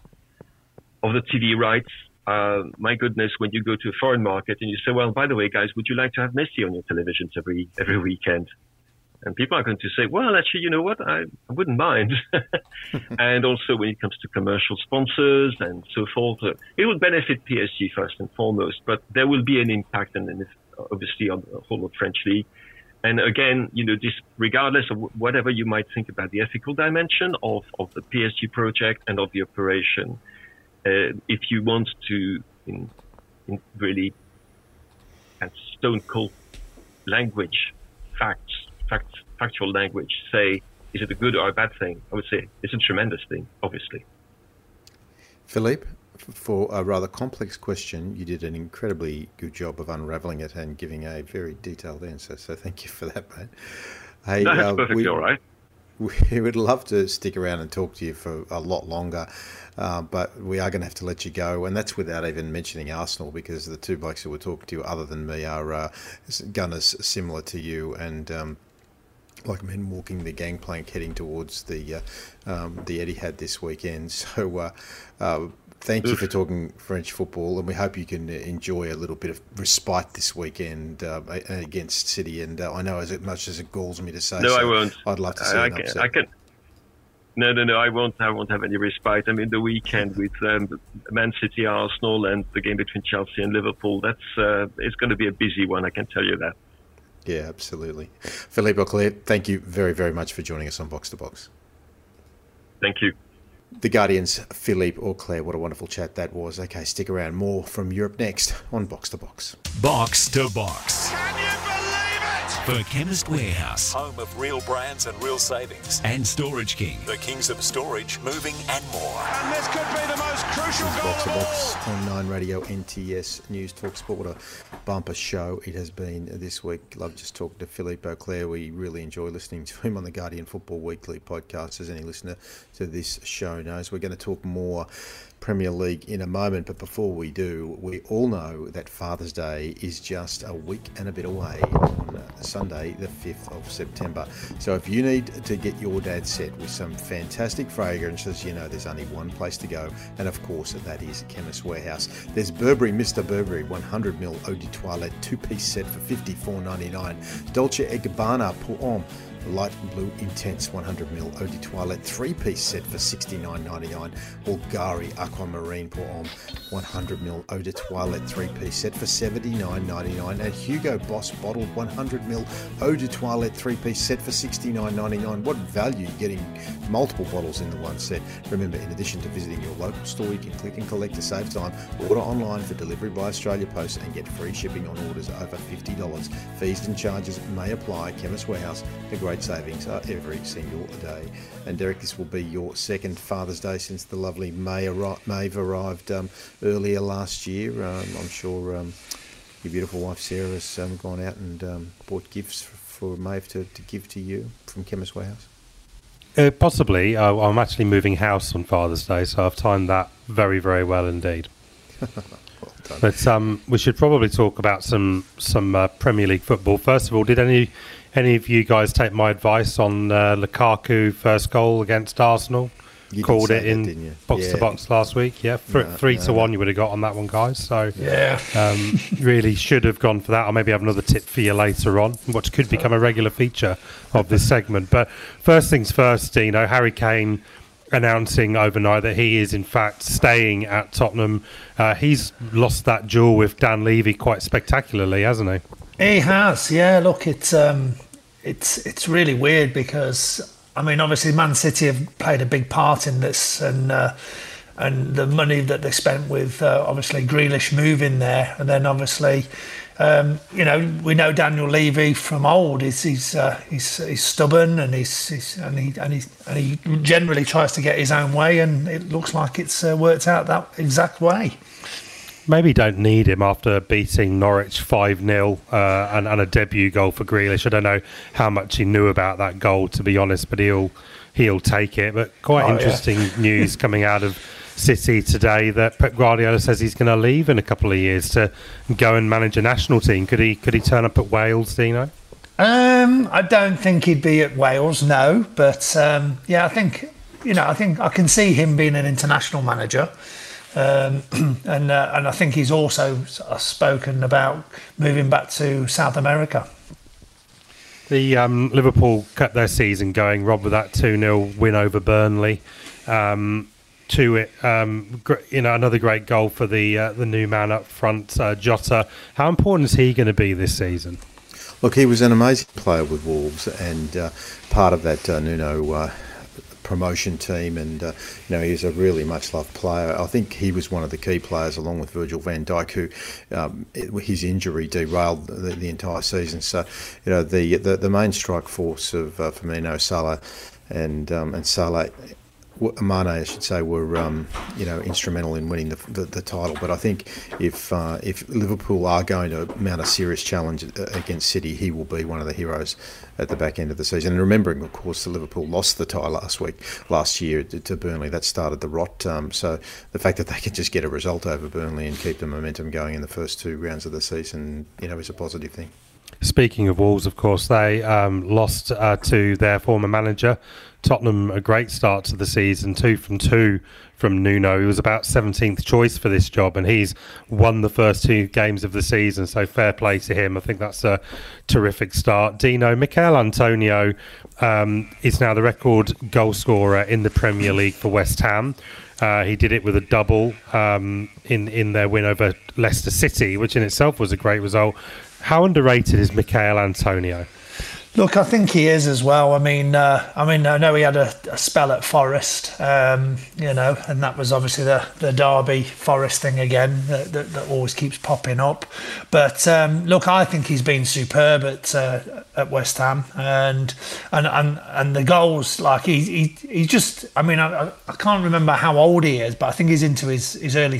TV rights, my goodness, when you go to a foreign market and you say, well, by the way, guys, would you like to have Messi on your televisions every weekend? And people are going to say, well, actually, you know what? I wouldn't mind. And also when it comes to commercial sponsors and so forth, it will benefit PSG first and foremost, but there will be an impact and obviously on the whole of French league. And again, this, regardless of whatever you might think about the ethical dimension of the PSG project and of the operation, if you want to, in really stone cold language, factual language, say, is it a good or a bad thing? I would say it's a tremendous thing, obviously. Philippe, for a rather complex question, you did an incredibly good job of unravelling it and giving a very detailed answer. So thank you for that, mate. Hey, that's perfectly all right. We would love to stick around and talk to you for a lot longer, but we are going to have to let you go, and that's without even mentioning Arsenal, because the two blokes who were talking to you, other than me, are gunners similar to you, and like men walking the gangplank heading towards the Etihad this weekend. So thank you for talking French football, and we hope you can enjoy a little bit of respite this weekend against City. And I know as much as it galls me to say, no, I won't. I'd love to see an upset. No, I won't have any respite. I mean, the weekend with Man City, Arsenal, and the game between Chelsea and Liverpool, it's going to be a busy one, I can tell you that. Yeah, absolutely. Philippe Auclair, thank you very, very much for joining us on Box to Box. Thank you. The Guardian's Philippe Auclair, what a wonderful chat that was. Okay, stick around. More from Europe next on Box to Box. Box to Box. Can you believe it? For Chemist Warehouse. Home of real brands and real savings. And Storage King. The kings of storage, moving and more. And this could be the most crucial goal Box to of Box all. on 9 Radio, NTS News Talk Sport. What a bumper show it has been this week. Love just talking to Philippe Auclair. We really enjoy listening to him on the Guardian Football Weekly podcast, as any listener to this show knows. We're going to talk more Premier League in a moment, but before we do, we all know that Father's Day is just a week and a bit away on Sunday the 5th of September. So if you need to get your dad set with some fantastic fragrances, there's only one place to go, and of course that is Chemist Warehouse. There's Burberry Mr. Burberry 100ml Eau de Toilette 2-piece set for $54.99. Dolce & Gabbana Pour Homme Light Blue Intense 100ml Eau de Toilette 3-piece set for $69.99. Bulgari Aquamarine Pour Homme 100ml Eau de Toilette 3-piece set for $79.99. And Hugo Boss Bottled 100ml Eau de Toilette 3-piece set for $69.99. What value getting multiple bottles in the one set. Remember, in addition to visiting your local store, you can click and collect to save time. Order online for delivery by Australia Post and get free shipping on orders over $50. Fees and charges may apply. Chemist Warehouse, the great savings are every single day. And Derek, this will be your second Father's Day since the lovely Maeve arrived earlier last year. I'm sure your beautiful wife Sarah has gone out and bought gifts for Maeve to give to you from Chemist Warehouse. Possibly. I'm actually moving house on Father's Day, so I've timed that very, very well indeed. Well done. But we should probably talk about some Premier League football. First of all, did any of you guys take my advice on Lukaku first goal against Arsenal? You called it that, in box to box last week. Yeah, 3-1 you would have got on that one, guys. So really should have gone for that. I'll maybe have another tip for you later on, which could become a regular feature of this segment. But first things first, Dino, Harry Kane announcing overnight that he is in fact staying at Tottenham. He's lost that duel with Dan Levy quite spectacularly, hasn't he? He has, yeah. Look, it's really weird because I mean, obviously, Man City have played a big part in this, and the money that they spent with obviously Grealish moving there, and then obviously, we know Daniel Levy from old. He's stubborn, and he generally tries to get his own way, and it looks like it's worked out that exact way. maybe don't need him after beating Norwich 5-0 and a debut goal for Grealish. I don't know how much he knew about that goal, to be honest, but he'll take it. But quite interesting news coming out of City today that Pep Guardiola says he's going to leave in a couple of years to go and manage a national team. Could he turn up at Wales, Dino? I don't think he'd be at Wales, no. But I think I can see him being an international manager. And I think he's also spoken about moving back to South America. The Liverpool kept their season going, Rob, with that 2-0 win over Burnley. Another great goal for the new man up front, Jota. How important is he going to be this season? Look, he was an amazing player with Wolves and part of that Nuno promotion team, and he's a really much loved player. I think he was one of the key players along with Virgil van Dijk who his injury derailed the entire season. So the main strike force of Firmino, Salah and Salah, Mane, I should say, were instrumental in winning the title. But I think if Liverpool are going to mount a serious challenge against City, he will be one of the heroes at the back end of the season. And remembering, of course, that Liverpool lost the tie last year to Burnley, that started the rot. So the fact that they can just get a result over Burnley and keep the momentum going in the first two rounds of the season, is a positive thing. Speaking of Wolves, of course, they lost to their former manager. Tottenham, a great start to the season, 2 from 2 from Nuno. He was about 17th choice for this job, and he's won the first 2 games of the season, so fair play to him. I think that's a terrific start. Dino, Mikel Antonio is now the record goal scorer in the Premier League for West Ham. He did it with a double in their win over Leicester City, which in itself was a great result. How underrated is Mikel Antonio? Look, I think he is as well. I mean, I know he had a spell at Forest, and that was obviously the Derby Forest thing again that always keeps popping up. But look, I think he's been superb at West Ham, and the goals, like he just. I mean, I can't remember how old he is, but I think he's into his early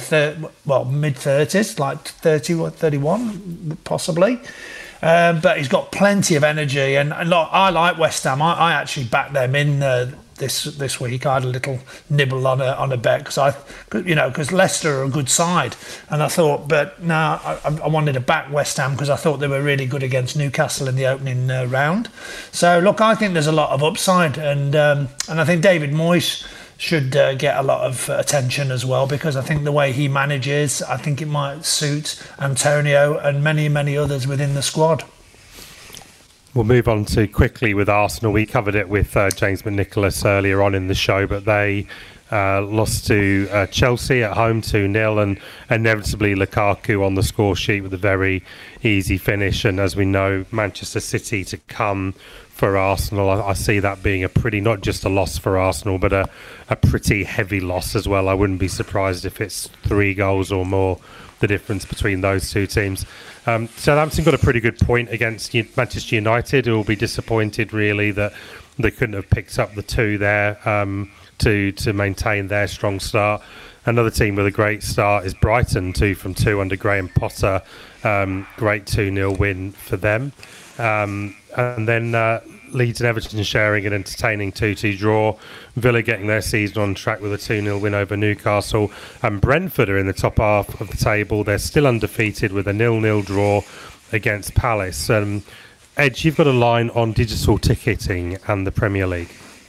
mid-30s, like 30 or 31 possibly. But he's got plenty of energy, and look, I like West Ham. I actually backed them in this week. I had a little nibble on a bet because Leicester are a good side, and I thought, but no, I wanted to back West Ham because I thought they were really good against Newcastle in the opening round. So look, I think there's a lot of upside, and I think David Moyes should get a lot of attention as well, because I think the way he manages, I think it might suit Antonio and many, many others within the squad. We'll move on to quickly with Arsenal. We covered it with James McNicholas earlier on in the show, but they lost to Chelsea at home 2-0, and inevitably Lukaku on the score sheet with a very easy finish. And as we know, Manchester City to come for Arsenal. I see that being not just a loss for Arsenal, but a pretty heavy loss as well. I wouldn't be surprised if it's 3 goals or more, the difference between those two teams. Southampton got a pretty good point against Manchester United, who will be disappointed really that they couldn't have picked up the 2 there to maintain their strong start. Another team with a great start is Brighton, 2 from 2 under Graham Potter. Great 2-0 win for them. And then Leeds and Everton sharing an entertaining 2-2 draw. Villa getting their season on track with a 2-0 win over Newcastle. And Brentford are in the top half of the table. They're still undefeated with a 0-0 draw against Palace. Edge, you've got a line on digital ticketing and the Premier League.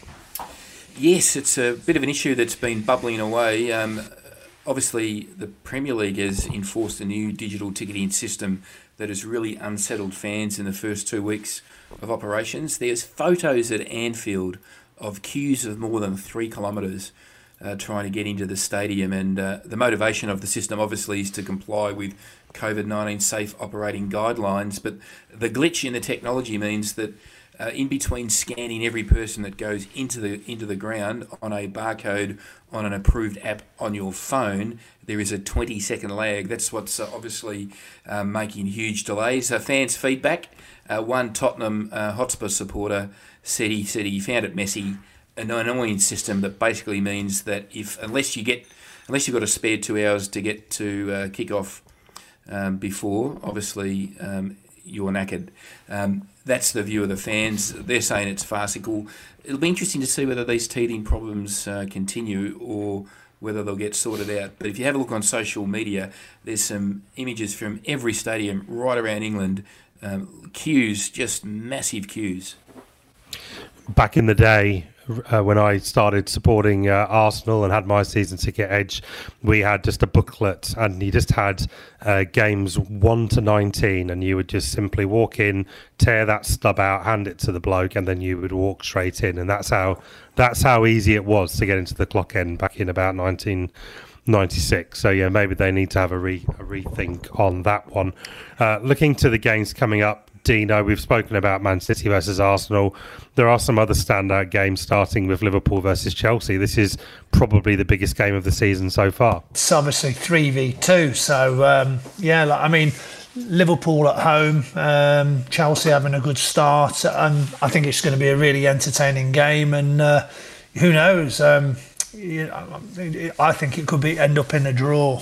Yes, it's a bit of an issue that's been bubbling away. Obviously, the Premier League has enforced a new digital ticketing system that has really unsettled fans in the first 2 weeks of operations. There's photos at Anfield of queues of more than 3 kilometres trying to get into the stadium, and the motivation of the system obviously is to comply with COVID-19 safe operating guidelines, but the glitch in the technology means that in between scanning every person that goes into the ground on a barcode on an approved app on your phone, there is a 20-second lag. That's what's obviously making huge delays. Fans' feedback. One Tottenham Hotspur supporter said he found it messy, an annoying system that basically means that unless you get unless you've got a spare 2 hours to get to kick off before, obviously you're knackered. That's the view of the fans. They're saying it's farcical. It'll be interesting to see whether these teething problems continue or whether they'll get sorted out. But if you have a look on social media, there's some images from every stadium right around England. Queues, just massive queues. Back in the day, when I started supporting Arsenal and had my season ticket edge, we had just a booklet, and you just had games 1 to 19, and you would just simply walk in, tear that stub out, hand it to the bloke, and then you would walk straight in. And that's how easy it was to get into the clock end back in about 1996. So yeah, maybe they need to have a rethink on that one. Looking to the games coming up, Dino, we've spoken about Man City versus Arsenal. There are some other standout games, starting with Liverpool versus Chelsea. This is probably the biggest game of the season so far. It's obviously 3v2, so Liverpool at home, Chelsea having a good start, and I think it's going to be a really entertaining game. And who knows? I think it could end up in a draw.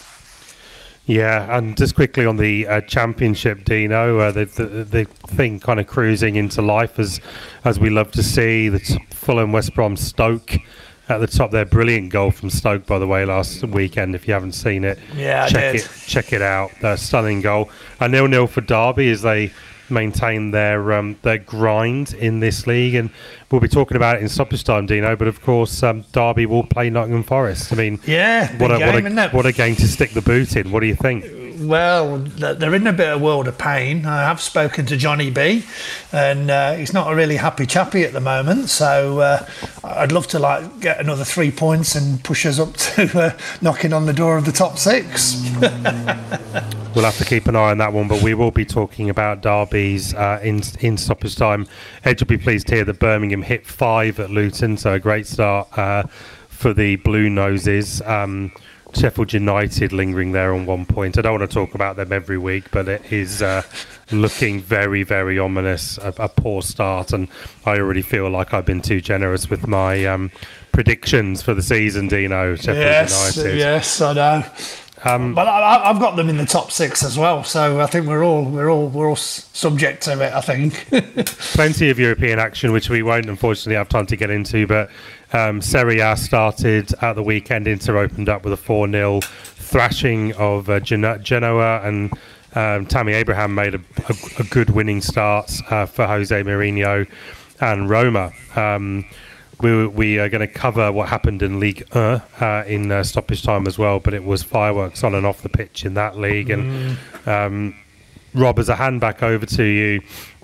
Yeah, and just quickly on the Championship, Dino, the thing kind of cruising into life as we love to see. The Fulham, West Brom, Stoke at the top there. Brilliant goal from Stoke, by the way, last weekend. If you haven't seen it, check it out. Stunning goal. A 0-0 for Derby as they maintain their grind in this league, and we'll be talking about it in stoppage time, Dino. But of course, Derby will play Nottingham Forest. I mean, what a game to stick the boot in. What do you think? Well, they're in a bit of world of pain. I have spoken to Johnny B, and he's not a really happy chappy at the moment. So I'd love to get another 3 points and push us up to knocking on the door of the top 6. We'll have to keep an eye on that one, but we will be talking about derbies in stoppage time. Edge will be pleased to hear that Birmingham hit 5 at Luton, so a great start for the Blue Noses. Sheffield United lingering there on 1 point. I don't want to talk about them every week, but it is looking very, very ominous, a poor start, and I already feel like I've been too generous with my predictions for the season, Dino. Sheffield United. Yes, I know. But I've got them in the top 6 as well, so I think we're all subject to it. I think plenty of European action, which we won't unfortunately have time to get into. But Serie A started at the weekend. Inter opened up with a 4-0 thrashing of Genoa, and Tammy Abraham made a good winning start for Jose Mourinho and Roma. We are going to cover what happened in Ligue 1 in stoppage time as well, but it was fireworks on and off the pitch in that league. And Rob, as a hand back over to you,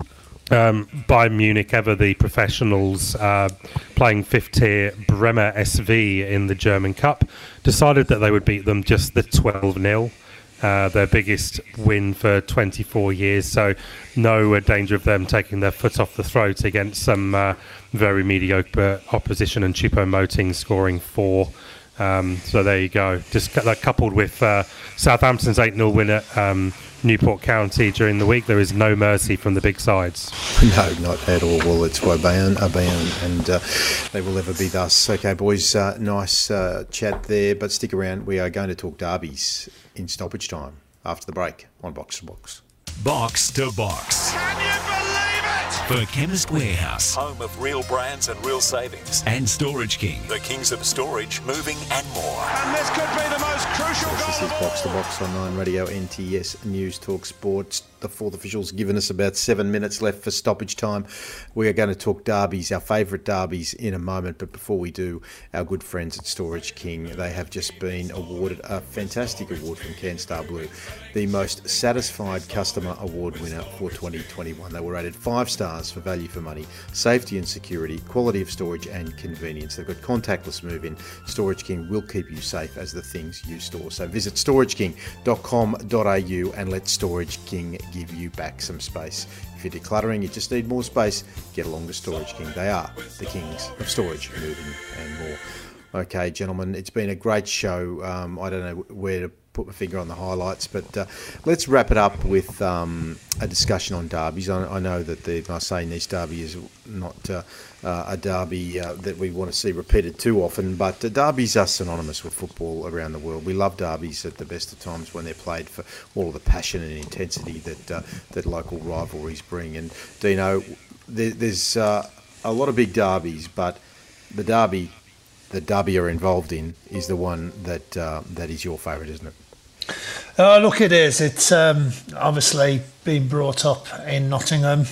Bayern Munich, ever the professionals, playing 5th tier Bremer SV in the German Cup, decided that they would beat them just the 12-0. Their biggest win for 24 years, so no danger of them taking their foot off the throat against some very mediocre opposition, and Choupo-Moting scoring 4. So there you go. Just coupled with Southampton's 8-0 win at Newport County during the week, there is no mercy from the big sides. No, not at all. Well, it's Bayern, and they will ever be thus. Okay, boys, nice chat there, but stick around. We are going to talk derbies in stoppage time after the break on Box to Box. Box to Box. Can you believe it? For Chemist Warehouse. Home of real brands and real savings. And Storage King. The kings of storage, moving and more. And this could be the most crucial goal. This is Box to Box on 9 Radio, NTS News Talk Sports. The fourth official's given us about 7 minutes left for stoppage time. We are going to talk derbies, our favourite derbies, in a moment. But before we do, our good friends at Storage King, they have just been awarded a fantastic award from CanStar Blue, the most satisfied customer award winner for 2021. They were rated 5 stars for value for money, safety and security, quality of storage and convenience. They've got contactless move-in. Storage King will keep you safe as the things you store. So visit storageking.com.au and let Storage King give you back some space. If you're decluttering, you just need more space, get along to Storage King. They are the kings of storage, moving and more. Okay, gentlemen, it's been a great show. I don't know where to put my finger on the highlights. But let's wrap it up with a discussion on derbies. I know that the Marseille-Nice derby is not a derby that we want to see repeated too often, but derbies are synonymous with football around the world. We love derbies at the best of times when they're played for all of the passion and intensity that local rivalries bring. And Dino, there's a lot of big derbies, but the derby that Derby are involved in is the one that is your favourite, isn't it? Look, it is. It's obviously been brought up in Nottingham,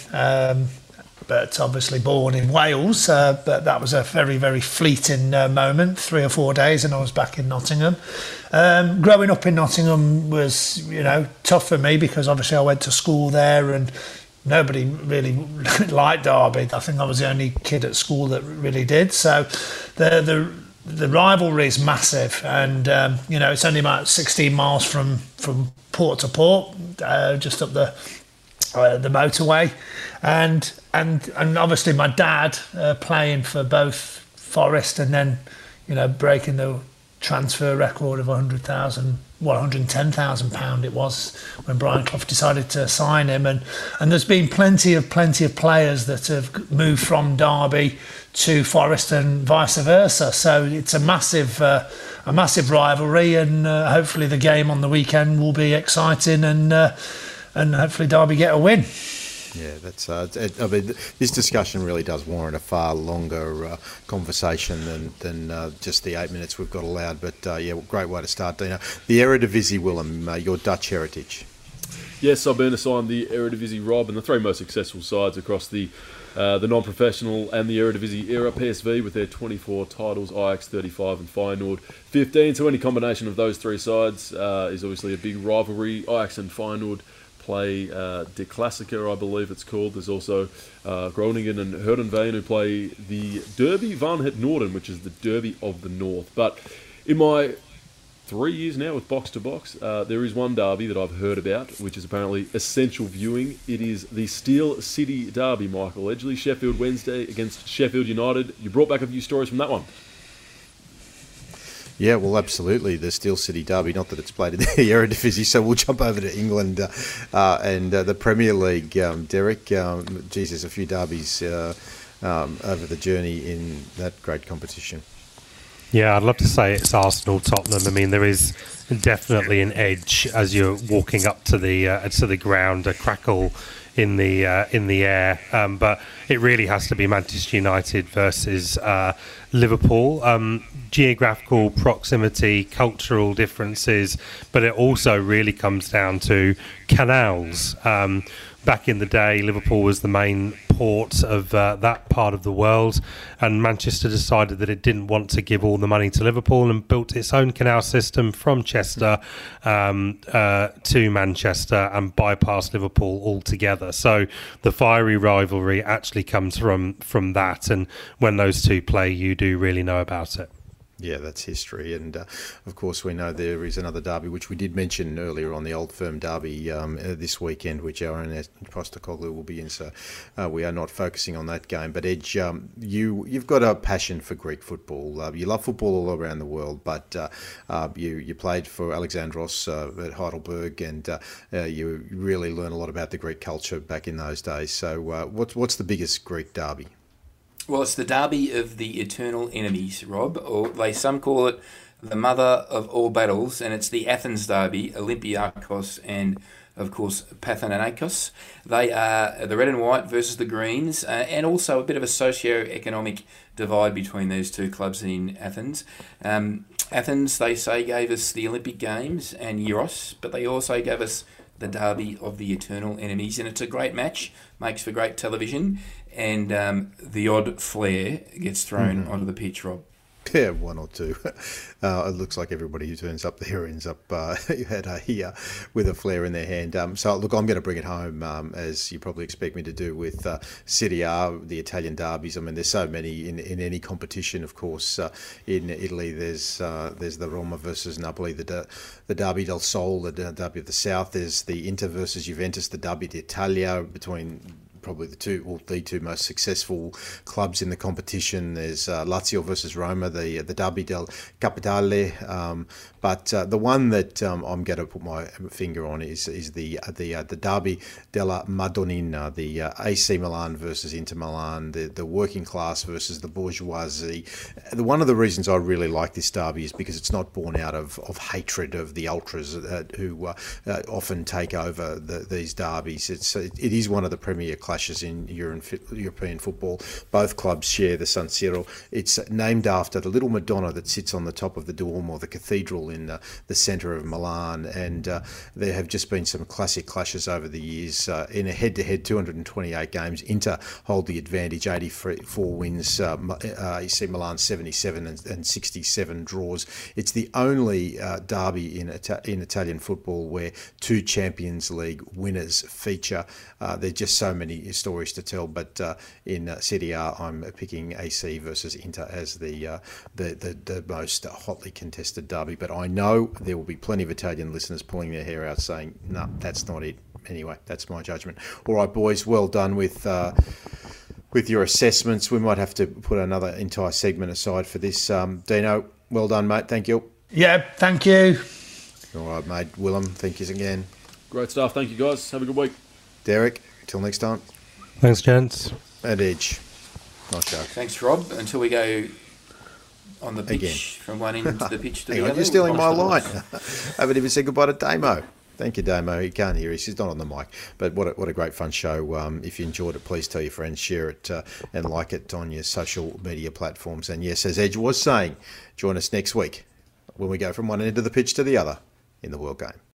but obviously born in Wales. But that was a very, very fleeting moment, 3 or 4 days, and I was back in Nottingham. Growing up in Nottingham was, tough for me because obviously I went to school there and nobody really liked Derby. I think I was the only kid at school that really did. So the rivalry is massive, and it's only about 16 miles from port to port, just up the motorway, and obviously my dad playing for both Forest and then breaking the transfer record of £110,000 it was when Brian Clough decided to sign him, and there's been plenty of players that have moved from Derby to Forest and vice versa. So it's a massive rivalry, and hopefully the game on the weekend will be exciting, and hopefully Derby get a win. Yeah, that's. This discussion really does warrant a far longer conversation than just the 8 minutes we've got allowed. But great way to start, Dino. The Eredivisie, Willem, your Dutch heritage. Yes, I've been assigned the Eredivisie, Rob, and the three most successful sides across the non-professional and the Eredivisie era. PSV with their 24 titles, Ajax 35 and Feyenoord 15. So any combination of those three sides is obviously a big rivalry. Ajax and Feyenoord play De Klassiker, I believe it's called. There's also Groningen and Heerenveen who play the Derby van het Noorden, which is the Derby of the North. But in my 3 years now with Box to Box, there is one derby that I've heard about, which is apparently essential viewing. It is the Steel City Derby, Michael Edgley. Sheffield Wednesday against Sheffield United. You brought back a few stories from that one. Yeah, well, absolutely. The Steel City Derby, not that it's played in the Eredivisie, so we'll jump over to England and the Premier League. Derek, there's a few derbies over the journey in that great competition. Yeah, I'd love to say it's Arsenal, Tottenham. I mean, there is definitely an edge as you're walking up to the ground, a crackle in the air. But it really has to be Manchester United versus Liverpool. Geographical proximity, cultural differences, but it also really comes down to canals. Back in the day, Liverpool was the main port of that part of the world, and Manchester decided that it didn't want to give all the money to Liverpool and built its own canal system from Chester to Manchester and bypassed Liverpool altogether. So the fiery rivalry actually comes from that, and when those two play, you do really know about it. Yeah, that's history. And, of course, we know there is another derby, which we did mention earlier on, the Old Firm derby this weekend, which our own Postecoglou will be in. So we are not focusing on that game. But, Edge, you've got a passion for Greek football. You love football all around the world, but you played for Alexandros at Heidelberg, and you really learn a lot about the Greek culture back in those days. So what's the biggest Greek derby? Well, it's the derby of the eternal enemies, Rob, or some call it the mother of all battles, and it's the Athens derby, Olympiakos and, of course, Panathinaikos. They are the red and white versus the greens, and also a bit of a socio-economic divide between those two clubs in Athens. Athens, they say, gave us the Olympic Games and Euros, but they also gave us the derby of the eternal enemies, and it's a great match, makes for great television, and the odd flare gets thrown onto the pitch, Rob. Yeah, one or two. It looks like everybody who turns up there ends up with a flare in their hand. So, look, I'm going to bring it home, as you probably expect me to do, with Serie A, the Italian derbies. I mean, there's so many in any competition, of course. In Italy, there's the Roma versus Napoli, the Derby del Sol, the Derby of the South. There's the Inter versus Juventus, the Derby d'Italia, between probably the two most successful clubs in the competition. There's Lazio versus Roma, the Derby del Capitale. But the one that I'm going to put my finger on is the Derby della Madonnina, the AC Milan versus Inter Milan, the working class versus the bourgeoisie. One of the reasons I really like this derby is because it's not born out of hatred of the ultras who often take over these derbies. It is one of the premier clashes in European football. Both clubs share the San Siro. It's named after the little Madonna that sits on the top of the Duomo, the cathedral in the centre of Milan, and there have just been some classic clashes over the years. In a head-to-head 228 games, Inter hold the advantage, 84 wins, AC Milan 77 and 67 draws. It's the only derby in Italian football where two Champions League winners feature. There are just so many stories to tell, but in Serie A, I'm picking AC versus Inter as the most hotly contested derby. But I know there will be plenty of Italian listeners pulling their hair out saying, no, that's not it. Anyway, that's my judgment. All right, boys, well done with your assessments. We might have to put another entire segment aside for this. Dino, well done, mate. Thank you. Yeah, thank you. All right, mate. Willem, thank you again. Great stuff. Thank you, guys. Have a good week. Derek, till next time. Thanks, gents. And Edge. Nice show. Thanks, Rob. Until we go on the pitch, again, from one end to the pitch to the other. You're stealing my line. I haven't even said goodbye to Damo. Thank you, Damo. He can't hear us. He's not on the mic. But what a great fun show. If you enjoyed it, please tell your friends, share it, and like it on your social media platforms. And yes, as Edge was saying, join us next week when we go from one end of the pitch to the other in the World Game.